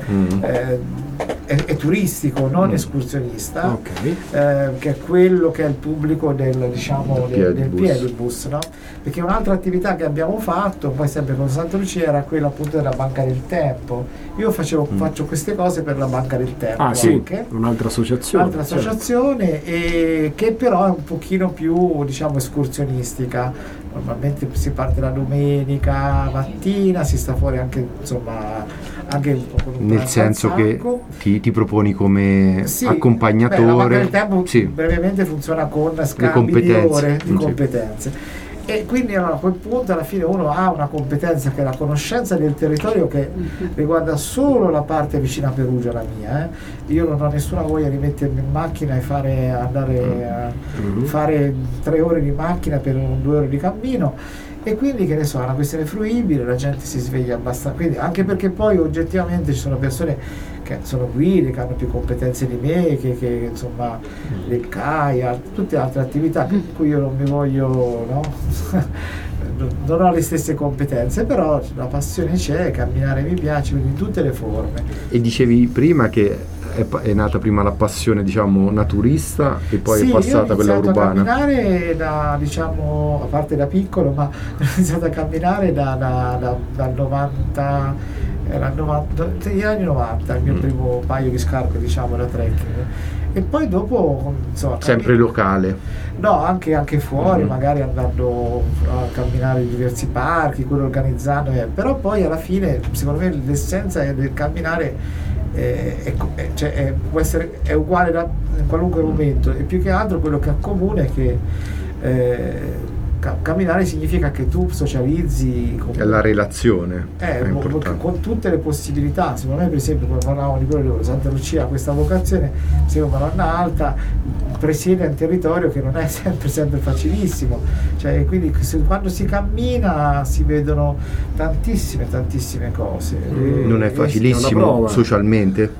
è turistico, non escursionista, che è quello che è il pubblico del piedibus, no? Perché un'altra attività che abbiamo fatto, poi sempre con Santa Lucia, era quella appunto della Banca del Tempo. Io faccio queste cose per la Banca del Tempo, anche un'altra associazione, e che però è un pochino più, diciamo, escursionistica. Normalmente si parte la domenica mattina, si sta fuori anche, insomma, anche un po' con un nel senso che ti proponi come accompagnatore. La Banca del Tempo brevemente funziona con scambi di ore di competenze. E quindi allora, a quel punto alla fine uno ha una competenza che è la conoscenza del territorio, che riguarda solo la parte vicina a Perugia, la mia. Io non ho nessuna voglia di mettermi in macchina e fare 3 ore di macchina per 2 ore di cammino. E quindi, che ne so, è una questione fruibile, la gente si sveglia abbastanza, quindi, anche perché poi oggettivamente ci sono persone che sono guide, che hanno più competenze di me, che insomma le CAI, tutte altre attività per cui io non mi voglio, no? Non ho le stesse competenze, però la passione c'è, camminare mi piace, quindi in tutte le forme. E dicevi prima che è nata prima la passione, diciamo, naturista, e poi è passata quella urbana. Ho iniziato a camminare diciamo, a parte da piccolo, ma ho iniziato a camminare dal 90, negli anni 90, il mio primo paio di scarpe, diciamo, da trekking. E poi dopo, insomma, sempre locale? No, anche fuori, magari andando a camminare in diversi parchi, quello organizzando, però poi alla fine, secondo me, l'essenza del camminare può essere uguale in qualunque momento, e più che altro quello che accomuna è che camminare significa che tu socializzi è la relazione con tutte le possibilità. Secondo me, per esempio, come parlavamo di quello di Santa Lucia, questa vocazione, secondo Maronna Alta, presiede un territorio che non è sempre facilissimo, cioè, quindi quando si cammina si vedono tantissime cose. Non è facilissimo socialmente?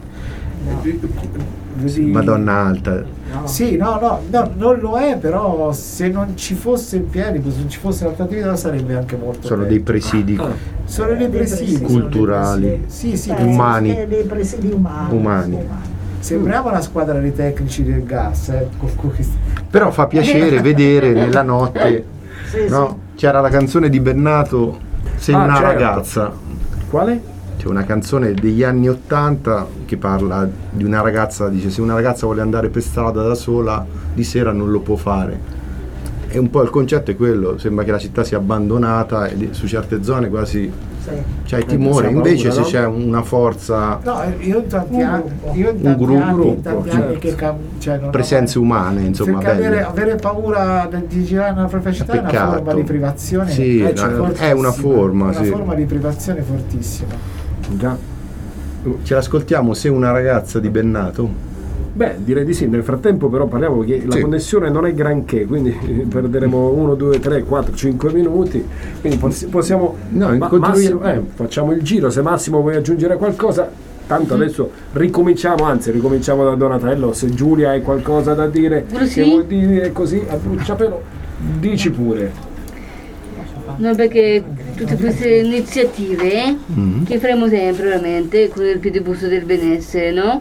Madonna Alta. Sì, no, non lo è, però se non ci fosse il piedibus, non ci fosse l'altra attività, sarebbe anche molto sono bello. Dei presidi sono dei presidi culturali, umani. Dei presidi umani. Sembriamo una squadra di tecnici del gas, però fa piacere vedere nella notte, no? C'era la canzone di Bennato, Sei una ragazza. Quale? C'è una canzone degli anni 80 che parla di una ragazza, dice: se una ragazza vuole andare per strada da sola di sera non lo può fare. E un po' il concetto è quello, sembra che la città sia abbandonata e su certe zone quasi C'hai timore, Questa invece paura, se no? c'è una forza, No, io in tanti Un anni, gruppo. io in Un tanti gruppo, anni certo. che non ho presenze mai- umane, insomma, perché belle. avere paura di girare nella propria città è una Peccato. forma di privazione. Sì, fortissima. è una forma, Una sì. forma di privazione fortissima. Già. Ce l'ascoltiamo Se una ragazza di Bennato? Beh, direi di sì. Nel frattempo però parliamo che la Sì. connessione non è granché, quindi perderemo 1, 2, 3, 4, 5 minuti. Quindi possiamo... No, Massimo, facciamo il giro. Se Massimo vuoi aggiungere qualcosa, tanto adesso ricominciamo da Donatello. Se Giulia hai qualcosa da dire, Sì. che vuoi dire così a bruciapelo, dici pure. No, perché tutte queste iniziative che faremo sempre veramente con il Piedibus del benessere, no?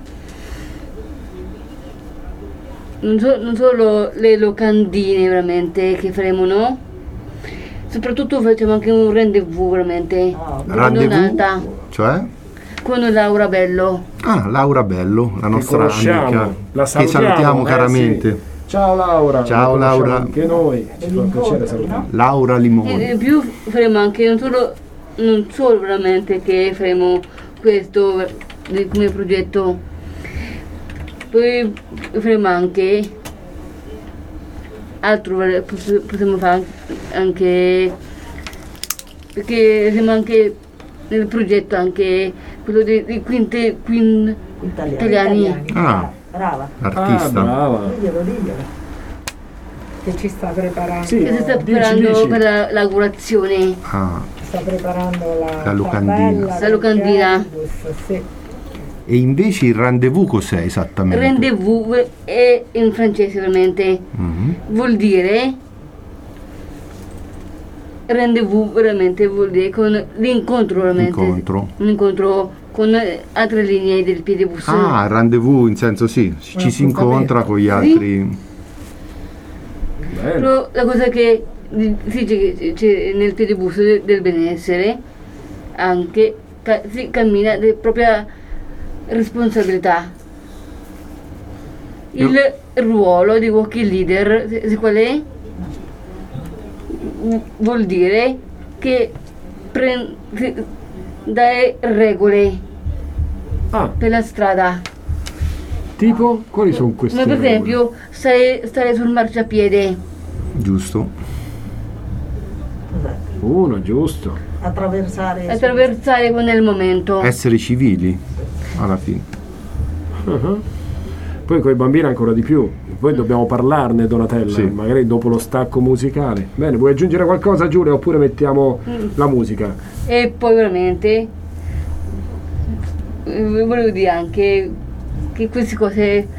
Non solo le locandine veramente che faremo, no? Soprattutto facciamo anche un rendezvous veramente Rendezvous? Cioè? con Laura Bello. Ah, Laura Bello, la nostra conosciamo, amica, la che salutiamo, salutiamo caramente. sì. Ciao Laura. Ciao, la conosciamo Laura. Anche noi. Ci fa piacere salutare. Laura E Limone. in più faremo anche non solo veramente che faremo questo come progetto, poi faremo anche altro, possiamo fare anche, perché faremo anche nel progetto anche quello dei italiani. Ah, Brava. l'artista. Brava. Diglielo. Che ci sta preparando. Sì. Che si sta Dici, preparando dici. per l'augurazione. Ah, Sta preparando La locandina. La locandina. Sì. e invece il rendezvous cos'è esattamente? Rendezvous è in francese veramente. Mhm. Vuol dire rendezvous veramente vuol dire con l'incontro veramente. Incontro. Un incontro con altre linee del Piedibus. Ah, il rendezvous in senso sì, ci si incontra con gli altri. Bene. Però la cosa che si dice che c'è nel Piedibus del benessere anche si cammina di propria responsabilità. Il ruolo di walking leader, qual è? Vuol dire che dare regole Ah, per la strada. tipo? Quali sono queste? Come per regole? esempio stare sul marciapiede. Giusto. Uno, giusto. Attraversare Nel momento. Essere civili alla fine. Uh-huh. Poi con i bambini ancora di più. Poi dobbiamo parlarne, Donatella, Sì. magari dopo lo stacco musicale. Bene, vuoi aggiungere qualcosa, Giulia, oppure mettiamo la musica? E poi veramente volevo dire anche che queste cose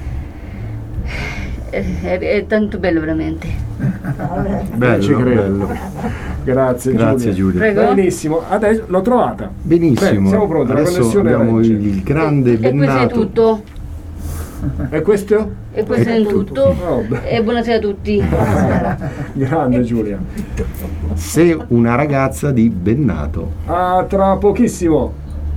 è tanto bello veramente. Bello, Ci credo. bello. Grazie, Grazie Giulia. Prego. Benissimo, adesso l'ho trovata. Benissimo. Bene, siamo pronti, la Adesso connessione abbiamo regge. il grande E questo è Bennato. tutto. E questo? E questo è tutto. Oh, beh. E buonasera a tutti. Grande Giulia. Se una ragazza di Bennato. A tra pochissimo.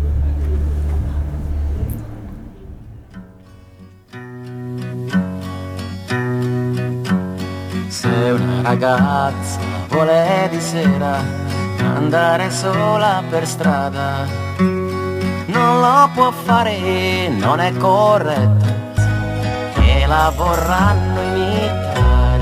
Se una ragazza vuole di sera andare sola per strada, non lo può fare, non è corretto, che la vorranno imitare.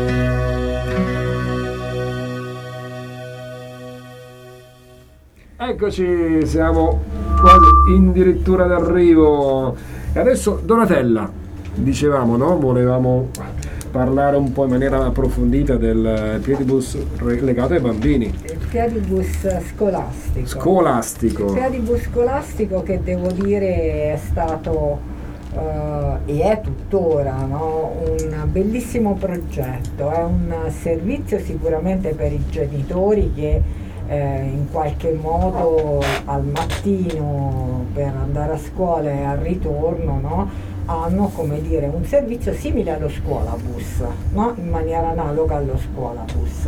Eccoci, siamo quasi in dirittura d'arrivo. E adesso Donatella, dicevamo, no? Volevamo parlare un po' in maniera approfondita del piedibus legato ai bambini. Il piedibus scolastico. Scolastico. Il piedibus scolastico che devo dire è stato e è tuttora, no? Un bellissimo progetto, è un servizio sicuramente per i genitori che in qualche modo al mattino per andare a scuola e al ritorno, no? Hanno, come dire, un servizio simile allo scuolabus, no? In maniera analoga allo scuolabus,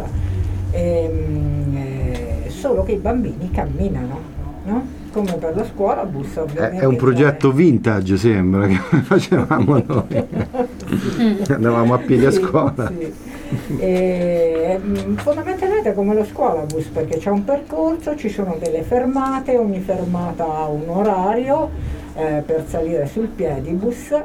solo che i bambini camminano, no? Come per lo scuolabus ovviamente. È un progetto vintage, sembra, che facevamo noi. Andavamo a piedi a scuola. Sì. Fondamentalmente praticamente come lo scuolabus, perché c'è un percorso, ci sono delle fermate, ogni fermata ha un orario per salire sul piedibus,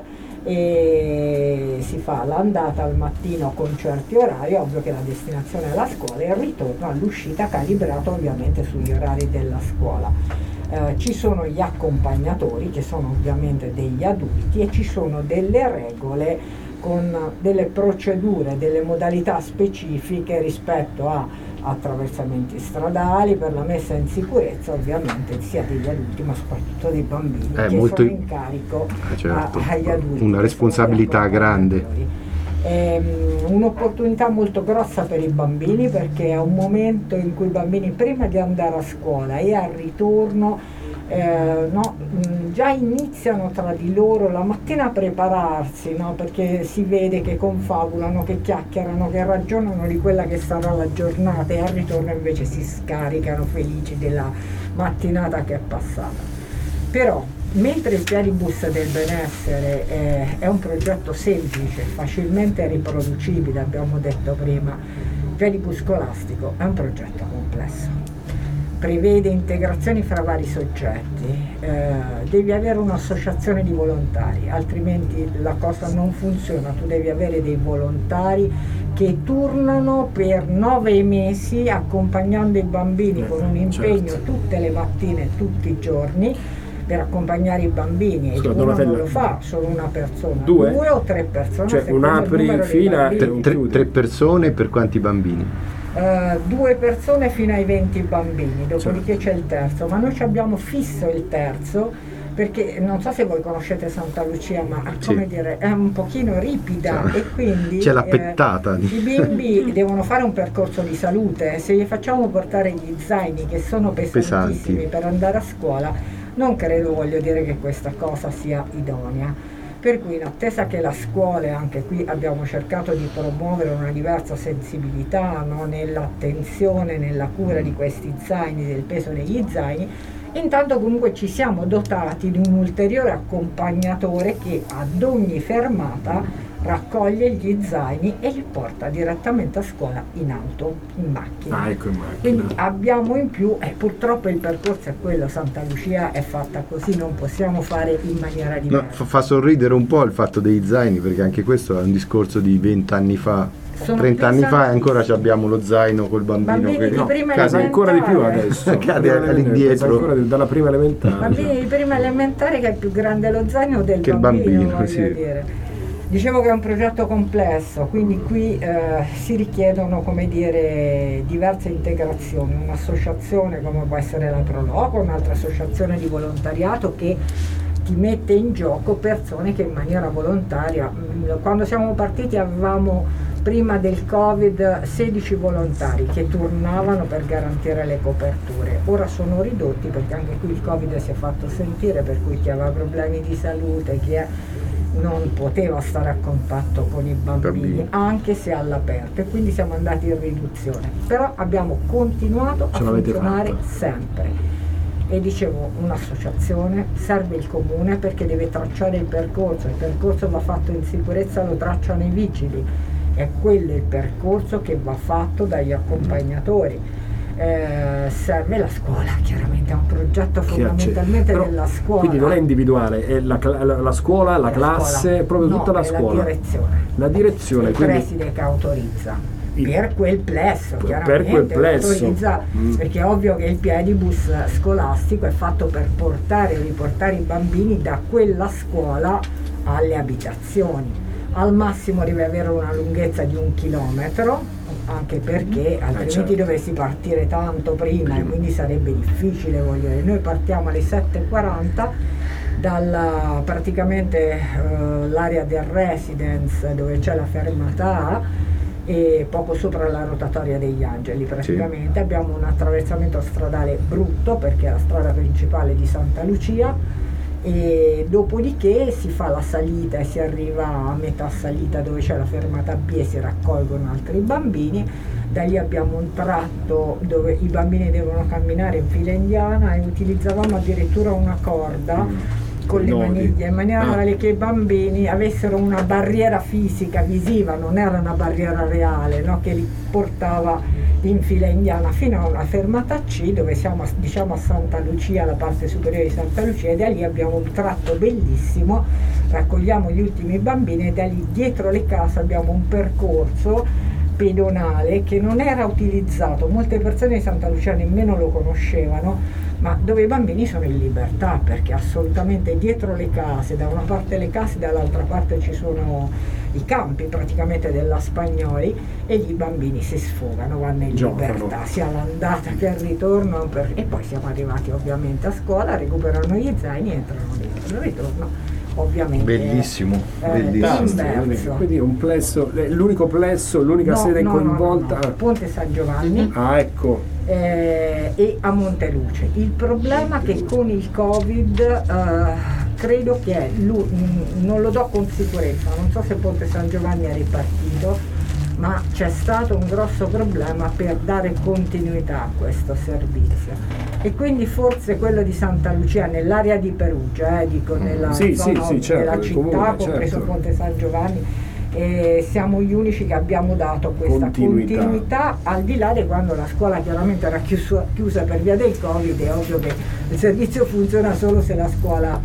e si fa l'andata al mattino con certi orari, ovvio che la destinazione è la scuola, e il ritorno all'uscita calibrato ovviamente sugli orari della scuola. Ci sono gli accompagnatori che sono ovviamente degli adulti, e ci sono delle regole con delle procedure, delle modalità specifiche rispetto a attraversamenti stradali, per la messa in sicurezza ovviamente sia degli adulti ma soprattutto dei bambini che molto sono in carico certo, agli adulti. una responsabilità grande. È un'opportunità molto grossa per i bambini, perché è un momento in cui i bambini prima di andare a scuola e al ritorno già iniziano tra di loro la mattina a prepararsi, no? Perché si vede che confabulano, che chiacchierano, che ragionano di quella che sarà la giornata, e al ritorno invece si scaricano felici della mattinata che è passata. Però mentre il piedibus del benessere è un progetto semplice, facilmente riproducibile, abbiamo detto prima, il piedibus scolastico è un progetto complesso. Prevede integrazioni fra vari soggetti, devi avere un'associazione di volontari, altrimenti la cosa non funziona. Tu devi avere dei volontari che turnano per 9 mesi accompagnando i bambini con un impegno tutte le mattine, tutti i giorni, per accompagnare i bambini. E uno non lo fa solo una persona, due o tre persone, cioè un apri fila, tre persone per quanti bambini? 2 persone fino ai 20 bambini, dopodiché c'è il terzo, ma noi ci abbiamo fisso il terzo perché non so se voi conoscete Santa Lucia, ma come dire, è un pochino ripida, e quindi c'è la pettata. I bimbi devono fare un percorso di salute. Se gli facciamo portare gli zaini che sono pesantissimi per andare a scuola, non credo, voglio dire, che questa cosa sia idonea. Per cui in attesa che la scuola, anche qui abbiamo cercato di promuovere una diversa sensibilità, no? Nell'attenzione, nella cura di questi zaini, del peso degli zaini, intanto comunque ci siamo dotati di un ulteriore accompagnatore che ad ogni fermata raccoglie gli zaini e li porta direttamente a scuola in auto, in macchina. Ecco, in macchina. Quindi abbiamo in più, purtroppo il percorso è quello, Santa Lucia è fatta così, non possiamo fare in maniera diversa. Fa sorridere un po' il fatto dei zaini, perché anche questo è un discorso di 20 anni fa. 30 anni fa ancora abbiamo lo zaino col bambino che cade ancora di più adesso, cade all'indietro ancora dalla prima elementare. Bambini di prima elementare, che è più grande lo zaino del bambino, voglio dire. Dicevo che è un progetto complesso, quindi qui si richiedono, come dire, diverse integrazioni, un'associazione come può essere la Proloco, un'altra associazione di volontariato che ti mette in gioco persone che in maniera volontaria, quando siamo partiti avevamo prima del Covid 16 volontari che turnavano per garantire le coperture, ora sono ridotti perché anche qui il Covid si è fatto sentire, per cui chi aveva problemi di salute, non poteva stare a contatto con i bambini, anche se all'aperto, e quindi siamo andati in riduzione, però abbiamo continuato a funzionare sempre. E dicevo, un'associazione, serve il comune perché deve tracciare il percorso va fatto in sicurezza, lo tracciano i vigili, è quello il percorso che va fatto dagli accompagnatori. Serve la scuola, chiaramente è un progetto fondamentalmente della scuola. Quindi non è individuale, è la scuola, la classe, proprio tutta la scuola. La direzione. Il preside che autorizza. Per quel plesso, chiaramente, autorizza, perché è ovvio che il piedibus scolastico è fatto per portare e riportare i bambini da quella scuola alle abitazioni. Al massimo deve avere una lunghezza di 1 chilometro, anche perché altrimenti dovresti partire tanto prima e quindi sarebbe difficile, voglio dire. Noi partiamo alle 7:40 dalla praticamente l'area del residence dove c'è la fermata A, e poco sopra la rotatoria degli Angeli praticamente. Abbiamo un attraversamento stradale brutto perché è la strada principale di Santa Lucia, e dopodiché si fa la salita e si arriva a metà salita dove c'è la fermata B e si raccolgono altri bambini. Da lì abbiamo un tratto dove i bambini devono camminare in fila indiana, e utilizzavamo addirittura una corda con le nodi. maniglie, in maniera Ah. tale che i bambini avessero una barriera fisica visiva, non era una barriera reale, no? Che li portava in fila indiana fino a una fermata C, dove siamo diciamo a Santa Lucia, la parte superiore di Santa Lucia, e da lì abbiamo un tratto bellissimo, raccogliamo gli ultimi bambini e da lì dietro le case abbiamo un percorso pedonale che non era utilizzato, molte persone di Santa Lucia nemmeno lo conoscevano, ma dove i bambini sono in libertà, perché assolutamente dietro le case, da una parte le case, dall'altra parte ci sono i campi praticamente della Spagnoli, e gli bambini si sfogano, vanno in Giocano. libertà sia all'andata che al ritorno, e poi siamo arrivati ovviamente a scuola, recuperano gli zaini e entrano dentro. Il ritorno ovviamente Bellissimo, bellissimo. inverso. Quindi un plesso, l'unico plesso, l'unica sede coinvolta. no. Ponte San Giovanni Ah, ecco. e a Monteluce. Il problema è che con il Covid credo che è non lo do con sicurezza, non so se Ponte San Giovanni è ripartito, ma c'è stato un grosso problema per dare continuità a questo servizio, e quindi forse quello di Santa Lucia nell'area di Perugia, dico nella Sì, zona sì, certo, della il città, comune, compreso certo. Ponte San Giovanni, e siamo gli unici che abbiamo dato questa continuità, al di là di quando la scuola chiaramente era chiusa per via del Covid. È ovvio che il servizio funziona solo se la scuola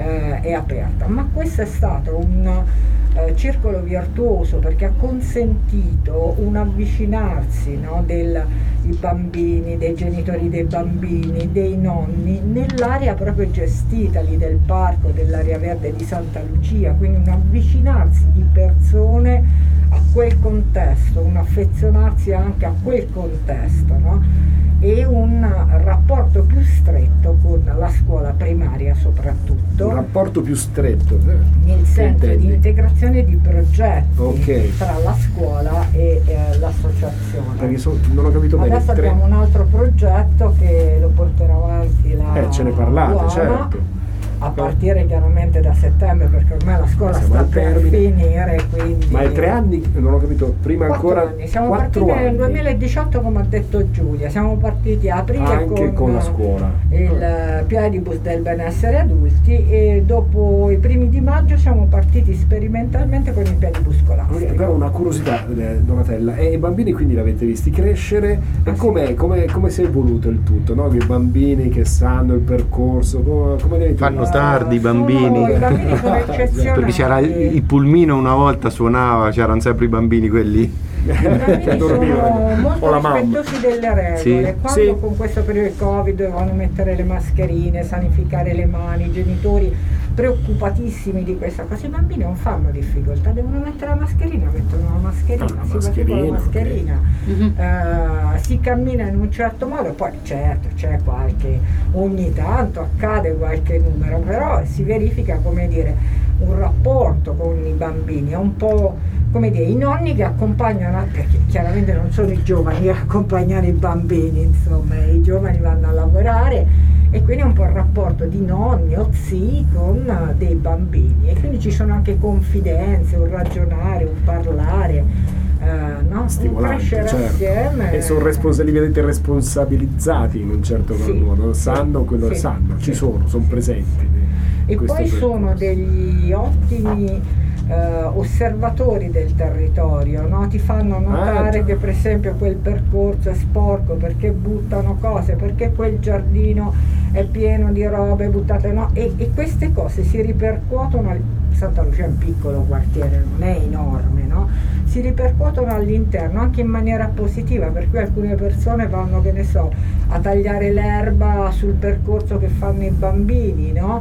è aperta, ma questo è stato un circolo virtuoso, perché ha consentito un avvicinarsi, no, dei bambini, dei genitori dei bambini, dei nonni, nell'area proprio gestita lì del parco, dell'area verde di Santa Lucia, quindi un avvicinarsi di persone a quel contesto, un affezionarsi anche a quel contesto, no? E un rapporto più stretto con la scuola primaria soprattutto. Un rapporto più stretto. Nel senso di intendi? integrazione di progetti Ok. tra la scuola e l'associazione. Perché non ho capito bene. Adesso abbiamo un altro progetto che lo porterà avanti la ce ne parlate, Luana, certo. a partire chiaramente da settembre, perché ormai la scuola Siamo sta al per termine. finire, quindi Ma è 3 anni? Non ho capito. Prima 4 ancora. anni. Siamo 4 partiti nel anni. 2018, come ha detto Giulia, siamo partiti a aprile Anche con la scuola. il piedibus del benessere adulti, e dopo i primi di maggio siamo partiti sperimentalmente con il piedibus scolastico. Però una curiosità, Donatella, e i bambini quindi l'avete visti crescere, e come si è evoluto il tutto? No? Che i bambini che sanno il percorso, come li Fanno avete tardi i bambini. I bambini sono eccezionali. Perché c'era il pulmino una volta suonava, c'erano sempre i bambini quelli. I bambini sono molto O la mamma. rispettosi delle regole. Sì. Quando Sì. con questo periodo di Covid dovevano mettere le mascherine, sanificare le mani, i genitori preoccupatissimi di questa cosa, i bambini non fanno difficoltà, devono mettere la mascherina, mettono la mascherina, Ah, si va con la mascherina, Mhm. si cammina in un certo modo, poi certo c'è ogni tanto accade qualche numero, però si verifica, come dire, un rapporto con i bambini, è un po' come dire, i nonni che accompagnano, perché chiaramente non sono i giovani a accompagnare i bambini, insomma, i giovani vanno a lavorare, e quindi è un po' il rapporto di nonni o zii con dei bambini, e quindi ci sono anche confidenze, un ragionare, un parlare, no? Un Stimolante, crescere certo. assieme. E sono li vedete responsabilizzati in un certo Sì, modo, sì, sanno quello che sì, sanno, ci sì, sono presenti. E in questo poi sono percorso. degli ottimi osservatori del territorio, no? Ti fanno notare già. che per esempio quel percorso è sporco perché buttano cose, perché quel giardino è pieno di robe buttate, no? E queste cose si ripercuotono. Santa Lucia è un piccolo quartiere, non è enorme, no? Si ripercuotono all'interno anche in maniera positiva, per cui alcune persone vanno, che ne so, a tagliare l'erba sul percorso che fanno i bambini, no?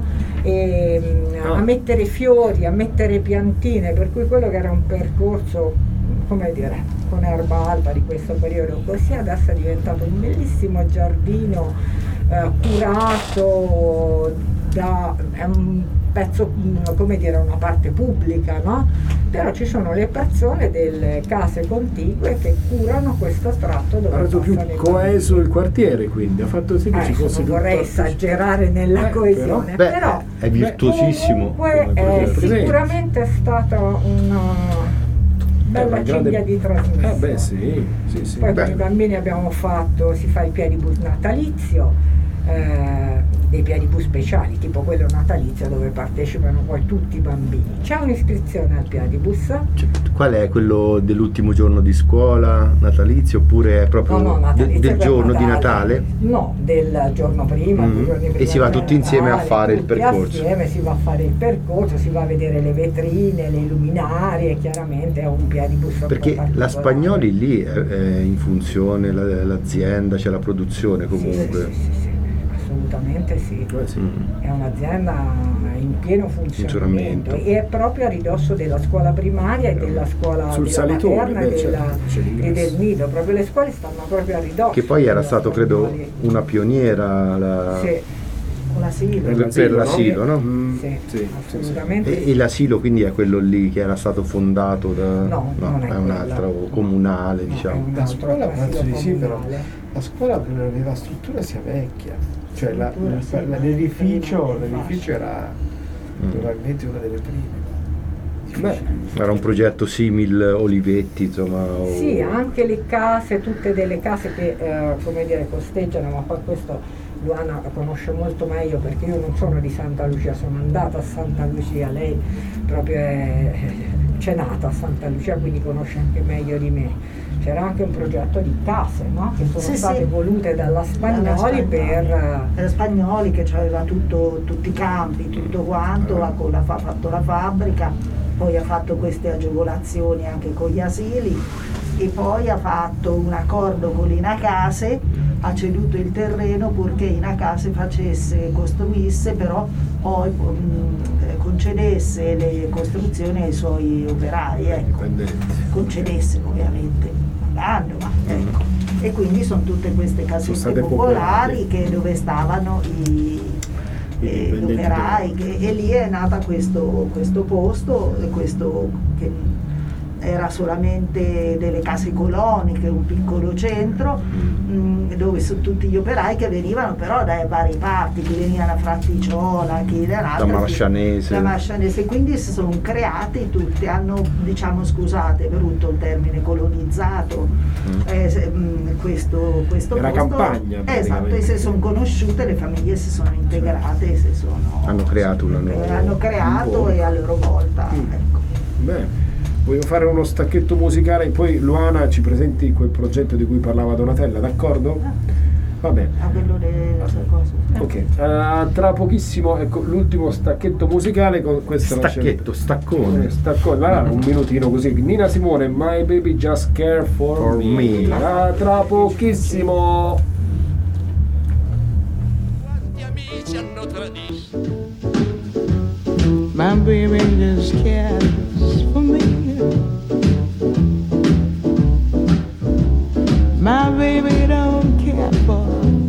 A mettere fiori, a mettere piantine, per cui quello che era un percorso, come dire, con erba alta di questo periodo così, adesso è diventato un bellissimo giardino curato è un pezzo, come dire, una parte pubblica, no? Però ci sono le persone delle case contigue che curano questo tratto dove Ha reso più passano i coeso il quartiere, quindi ha fatto sì che ci fosse non più vorrei esagerare nella coesione, Beh, però è virtuosissimo. comunque come progetto. sicuramente è stata una bella una grande- cinghia di trasmissione. Beh sì. Poi con i bambini si fa il piedibus natalizio, dei piedibus speciali, tipo quello natalizio dove partecipano poi tutti i bambini. C'è un'iscrizione al piedibus. Cioè, qual è quello dell'ultimo giorno di scuola, natalizio, oppure è proprio natalizio del per giorno Natale. di Natale? No, del giorno prima, 2 giorni prima E si va tutti insieme a fare il tutti percorso. Assieme si va a fare il percorso, si va a vedere le vetrine, le luminarie, chiaramente è un piedibus. Perché la Spagnoli lì è in funzione l'azienda, c'è la produzione comunque. Sì, assolutamente sì. È un'azienda in pieno funzionamento e è proprio a ridosso della scuola primaria e della scuola sul della Salitone, materna e del nido. Proprio le scuole stanno proprio a ridosso. Che poi era stato, credo, una pioniera con l'asilo. per l'asilo, no? Sì, assolutamente. E l'asilo quindi è quello lì che era stato fondato da... No, non è un altro comunale, diciamo. È un La altro scuola penso di sì, però comunale. la scuola credo che la struttura sia vecchia, cioè Struttura, sì, l'edificio fascia. era probabilmente una delle prime. Era un progetto simil Olivetti, insomma. Sì, anche le case, tutte delle case che come dire costeggiano, ma poi questo Luana conosce molto meglio perché io non sono di Santa Lucia, sono andata a Santa Lucia, lei proprio c'è nata a Santa Lucia, quindi conosce anche meglio di me. C'era anche un progetto di case, no? Che sono state volute dalla Spagnoli per Spagnoli che aveva tutti i campi, tutto quanto, ha fatto la fabbrica, poi ha fatto queste agevolazioni anche con gli asili e poi ha fatto un accordo con l'Inacase, ha ceduto il terreno purché Inacase costruisse, però poi concedesse le costruzioni ai suoi operai, ecco. Concedesse ovviamente, pagando, ma ecco. E quindi sono tutte queste casette popolari dove stavano gli operai e lì è nata questo posto, questo che era solamente delle case coloniche, un piccolo centro dove sono tutti gli operai che venivano però dai vari parti, chi veniva da Fratticiola, chi da Marcianese, quindi si sono creati tutti, hanno scusate per tutto il termine colonizzato questo era posto, campagna, esatto, e si sono conosciute, le famiglie si sono integrate, hanno creato una nuova e a loro volta ecco. Bene. Voglio fare uno stacchetto musicale, poi Luana ci presenti quel progetto di cui parlava Donatella, d'accordo? Va bene. Quello delle cose. Ok, tra pochissimo, ecco, l'ultimo stacchetto musicale con questa staccone. Un minutino così. Nina Simone, My Baby Just Care for Me. Tra pochissimo. Quanti amici hanno tradito? My baby just cares for me. My baby don't care for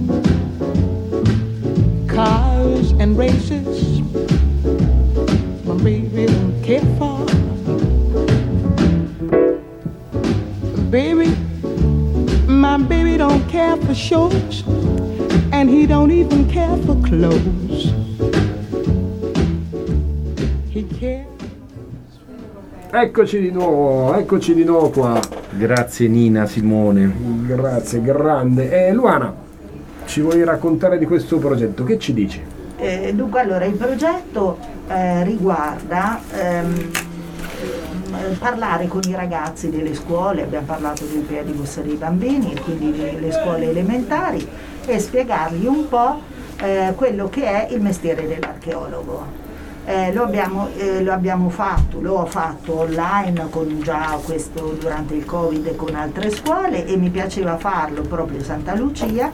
cars and races. My baby don't care for baby. My baby don't care for shows, and he don't even care for clothes. He cares. Eccoci di nuovo qua. Grazie Nina Simone. Grazie, grande. Luana, ci vuoi raccontare di questo progetto? Che ci dici? Dunque, allora, il progetto riguarda parlare con i ragazzi delle scuole, abbiamo parlato del piedibus dei bambini, quindi delle scuole elementari, e spiegargli un po' quello che è il mestiere dell'archeologo. L'ho fatto online questo durante il Covid e con altre scuole, e mi piaceva farlo proprio a Santa Lucia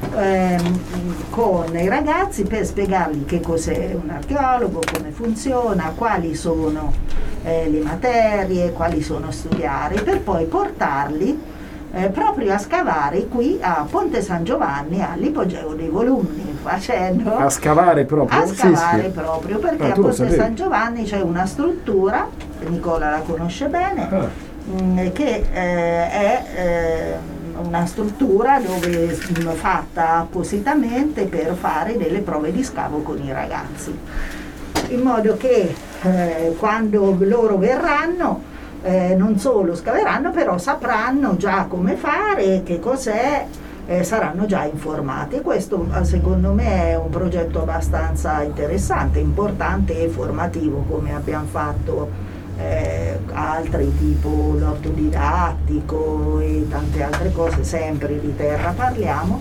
con i ragazzi per spiegargli che cos'è un archeologo, come funziona, quali sono le materie, quali sono studiare, per poi portarli proprio a scavare qui a Ponte San Giovanni all'ipogeo dei volumi, facendo a scavare proprio? Proprio perché a Ponte San Giovanni c'è una struttura, Nicola la conosce bene, che è una struttura dove fatta appositamente per fare delle prove di scavo con i ragazzi, in modo che quando loro verranno non solo scaveranno, però sapranno già come fare, che cos'è, saranno già informati. Questo secondo me è un progetto abbastanza interessante, importante e formativo, come abbiamo fatto altri tipo l'orto didattico e tante altre cose, sempre di terra parliamo,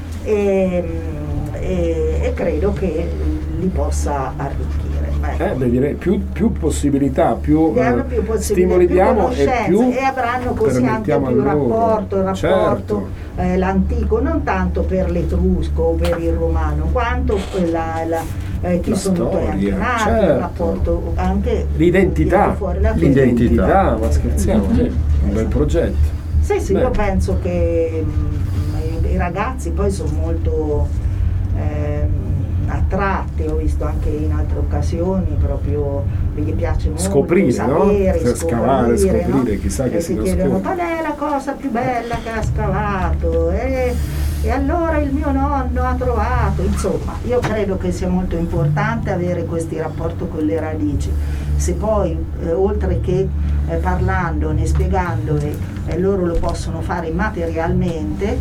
e credo che li possa arricchire. Direi più possibilità, più stimoli più diamo e avranno così anche più rapporto, certo. L'antico, non tanto per l'etrusco o per il romano, quanto chi sono poi anche nati, certo. il rapporto anche l'identità, ma scherziamo, sì, un bel progetto. Sì, io penso che i ragazzi poi sono molto attratti, ho visto anche in altre occasioni, proprio gli piace molto scoprire, sapere, no? Scoprire, no? chissà che si chiedono qual è la cosa più bella che ha scavato, e allora il mio nonno ha trovato, insomma, io credo che sia molto importante avere questi rapporti con le radici. Se poi oltre che parlandone, spiegandone, loro lo possono fare materialmente,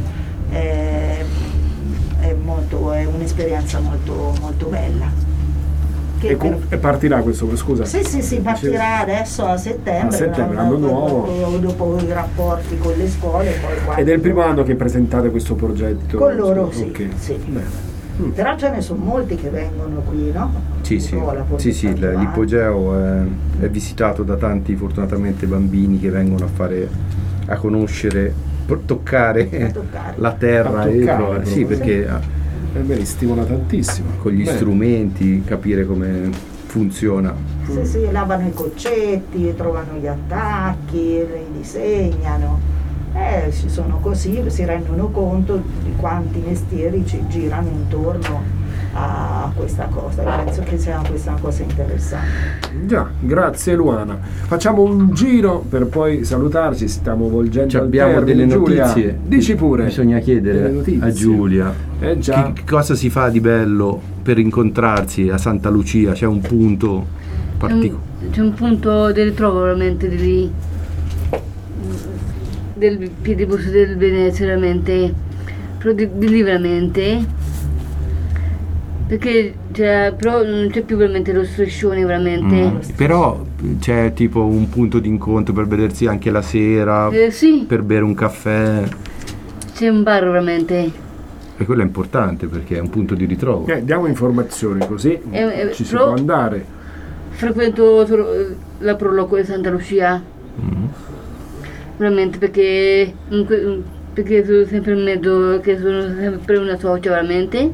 è un'esperienza molto, molto bella. E partirà questo, scusa? Sì, partirà adesso a settembre, l'anno nuovo. Dopo i rapporti con le scuole. Poi Ed è il primo anno che presentate questo progetto? Con loro, sì. Okay. Sì. Però ce ne sono molti che vengono qui, no? Sì, l'ipogeo è visitato da tanti, fortunatamente, bambini che vengono a conoscere, toccare la terra, sì, perché li stimola tantissimo con gli strumenti, capire come funziona. Sì, lavano i coccetti, trovano gli attacchi, li disegnano, ci sono così, si rendono conto di quanti mestieri ci girano intorno a questa cosa. Io penso che sia questa una cosa interessante. Già, grazie Luana. Facciamo un giro per poi salutarci, stiamo volgendo abbiamo delle notizie. Dici pure. Bisogna chiedere a Giulia già. Cosa si fa di bello per incontrarsi a Santa Lucia. C'è un punto particolare? C'è un punto del ritrovo veramente del Piedibus del Venezia, veramente, però di lì veramente, perché però non c'è più veramente lo striscione, veramente. Però c'è tipo un punto di incontro per vedersi anche la sera, sì. Per bere un caffè. C'è un bar veramente. E quello è importante perché è un punto di ritrovo. Diamo informazioni così ci si può andare. Frequento la Proloco di Santa Lucia, veramente, perché sono sempre in mezzo, che sono sempre una socia veramente,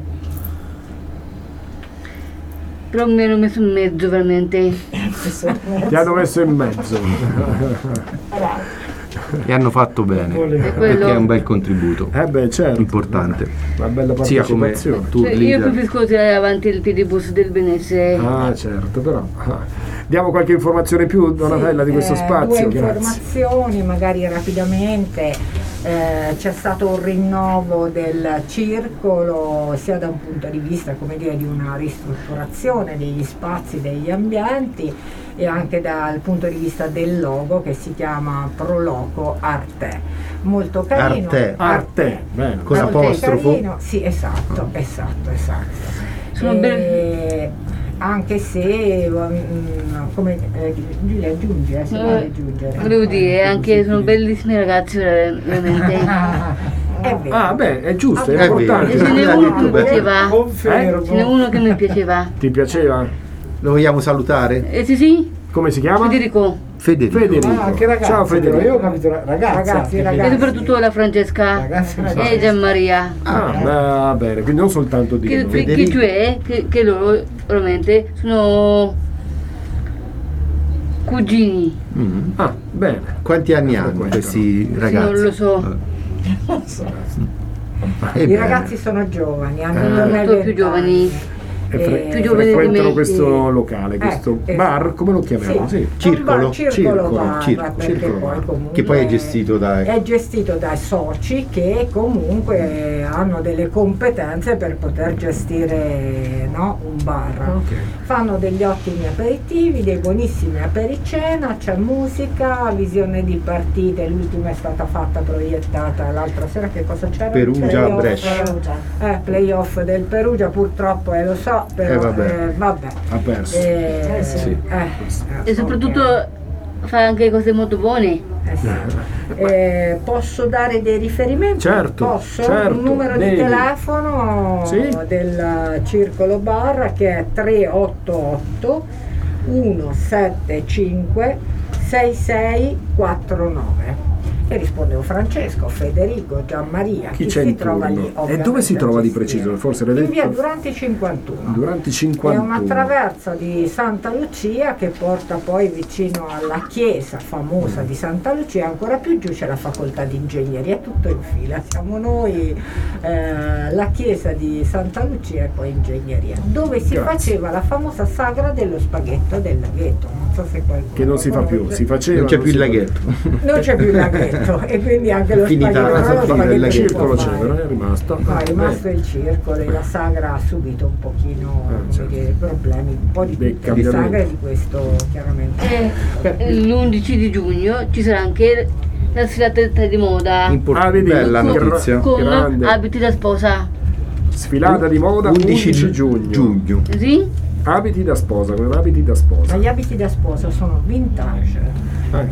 però mi hanno messo in mezzo veramente. Ti hanno messo in mezzo. E hanno fatto bene, perché è un bel contributo, certo. Importante, una bella partecipazione. Io preferisco tirare avanti il Piedibus del Venezia. Certo, però diamo qualche informazione più, Donatella, di questo spazio. Due informazioni magari rapidamente. C'è stato un rinnovo del circolo sia da un punto di vista, come dire, di una ristrutturazione degli spazi, degli ambienti, e anche dal punto di vista del logo, che si chiama Proloco Arte. Molto carino. Arte. Bene. Con apostrofo? Sì, esatto. Anche se come Giulia aggiunge, si vuole aggiungere. Volevo dire, anche sono bellissimi ragazzi veramente. È vero. È giusto, è importante. Ce n'è uno che mi piaceva. Confermo. Ce n'è uno che mi piaceva. Ti piaceva? Lo vogliamo salutare? Sì. Come si chiama? Federico. Che ragazzi, ciao Federico. Io ho capito ragazzi. E soprattutto la Francesca e Gianmaria. Va bene, quindi non soltanto di che loro veramente sono cugini. Bene. Quanti anni hanno questi ragazzi? Non lo so. I ragazzi sono giovani, hanno molto più giovani. frequentano questo locale, questo bar, come lo chiamiamo? Sì. Circolo. Circolo bar, perché Circolo poi bar. comunque Che poi è gestito è gestito dai soci che comunque hanno delle competenze per poter gestire, no, un bar. Ok. Fanno degli ottimi aperitivi, dei buonissimi apericena, c'è musica, visione di partite, l'ultima è stata fatta, proiettata l'altra sera, che cosa c'era? Perugia, Playoff, Brescia. Playoff del Perugia, purtroppo lo so, però vabbè. Ha perso. Sì. E soprattutto fa anche cose molto buone. sì. Posso dare dei riferimenti? Certo, Posso? certo, Un numero devi. di telefono Sì. del Circolo Bar, che è 388 175 6649. E rispondevo Francesco, Federico, Gianmaria, Chi chi c'è si intorno? trova lì? E ovviamente, dove si trova a di gestire. preciso? Forse In l'hai via detto? Duranti 51. Duranti È 51. una traversa di Santa Lucia che porta poi vicino alla chiesa famosa di Santa Lucia, ancora più giù c'è la facoltà di ingegneria, tutto in fila, siamo noi, la chiesa di Santa Lucia e poi ingegneria, dove si Grazie. faceva la famosa sagra dello spaghetto del laghetto, non so se qualcuno Che non si fa più, si faceva. Non c'è più il si fa- laghetto. non c'è più il laghetto e quindi anche lo Finita spaghetto, la però lo finita spaghetto del si circolo può c'è, fare. però è rimasto. No, è rimasto il circolo e la sagra ha subito un pochino come certo. dire, problemi, un po' di Dei tutte le cambiamenti. sagre di questo chiaramente. L'11 di giugno ci sarà anche la sfilata di moda vedi, Bella che notizia. con grande. abiti da sposa. Sfilata di moda 11 giugno. giugno. Sì? Abiti da sposa, con abiti da sposa. Ma gli abiti da sposa sono vintage,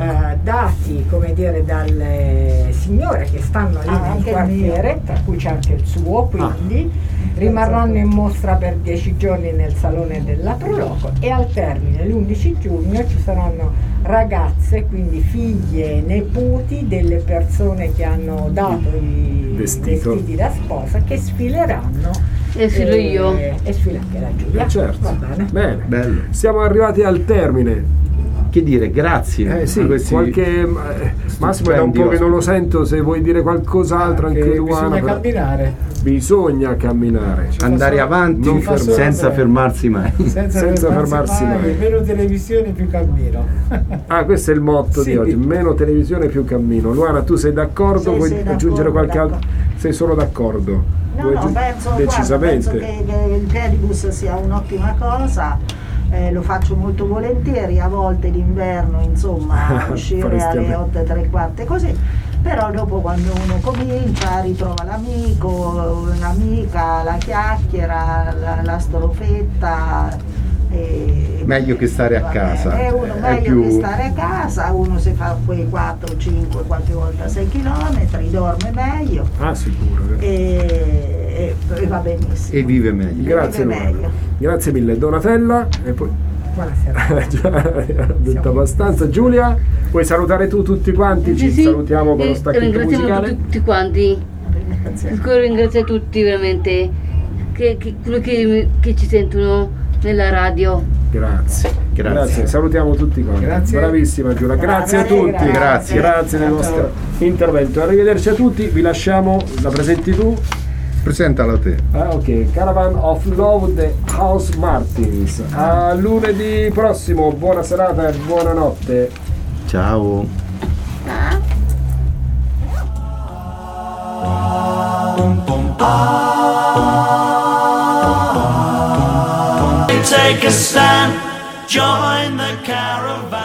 dati come dire dalle signore che stanno lì nel anche il quartiere, tra cui c'è anche il suo, quindi rimarranno in mostra per 10 giorni nel salone della Proloco e al termine, l'11 giugno, ci saranno ragazze, quindi figlie e nepoti delle persone che hanno dato i Vestito. vestiti da sposa, che sfileranno. E sfilo io. E sfila anche la Giulia. Certo. Va bene. Bene. Bello. Siamo arrivati al termine. Che dire, grazie. Sì, a questi Massimo è da un po' che non lo ospiti. sento, se vuoi dire qualcos'altro anche Che Luana. bisogna però- camminare Bisogna camminare. Andare avanti Non senza fermarsi. fermarsi mai. senza fermarsi mai. meno televisione più cammino. Ah, questo è il motto Sì. di oggi, meno televisione più cammino. Luana, tu sei d'accordo? Sì, Vuoi sì, aggiungere d'accordo, qualche altro? d'accordo. Sei solo d'accordo? No, Vuoi no, aggiung- penso, decisamente. guarda, penso che il pedibus sia un'ottima cosa, lo faccio molto volentieri, a volte d'inverno, insomma, uscire Faresti alle bene. 8:15 così, però dopo quando uno comincia ritrova l'amico, l'amica, la chiacchiera, la strofetta. Meglio che stare a va casa. bene. Uno È meglio più- che stare a casa, uno si fa quei 4, 5, qualche volta 6 chilometri, dorme meglio Ah, sicuro. e va benissimo. E vive meglio. Grazie Vive Luana. meglio. Grazie mille Donatella. E poi Buonasera. già ho detto abbastanza. Giulia, puoi salutare tu tutti quanti? Ci Sì, salutiamo con lo stacchetto ringraziamo musicale. tutti quanti. Ringrazio tutti veramente quelli che ci sentono nella radio. Grazie. Salutiamo tutti quanti. Grazie. Bravissima Giulia. Grazie a tutti. Grazie. Grazie del vostro intervento. Arrivederci a tutti. Vi lasciamo. La presenti tu? Presentalo te. Ok, Caravan of Love, The House Martins. A lunedì prossimo, buona serata e buonanotte. Ciao. Take a stand, join the caravan.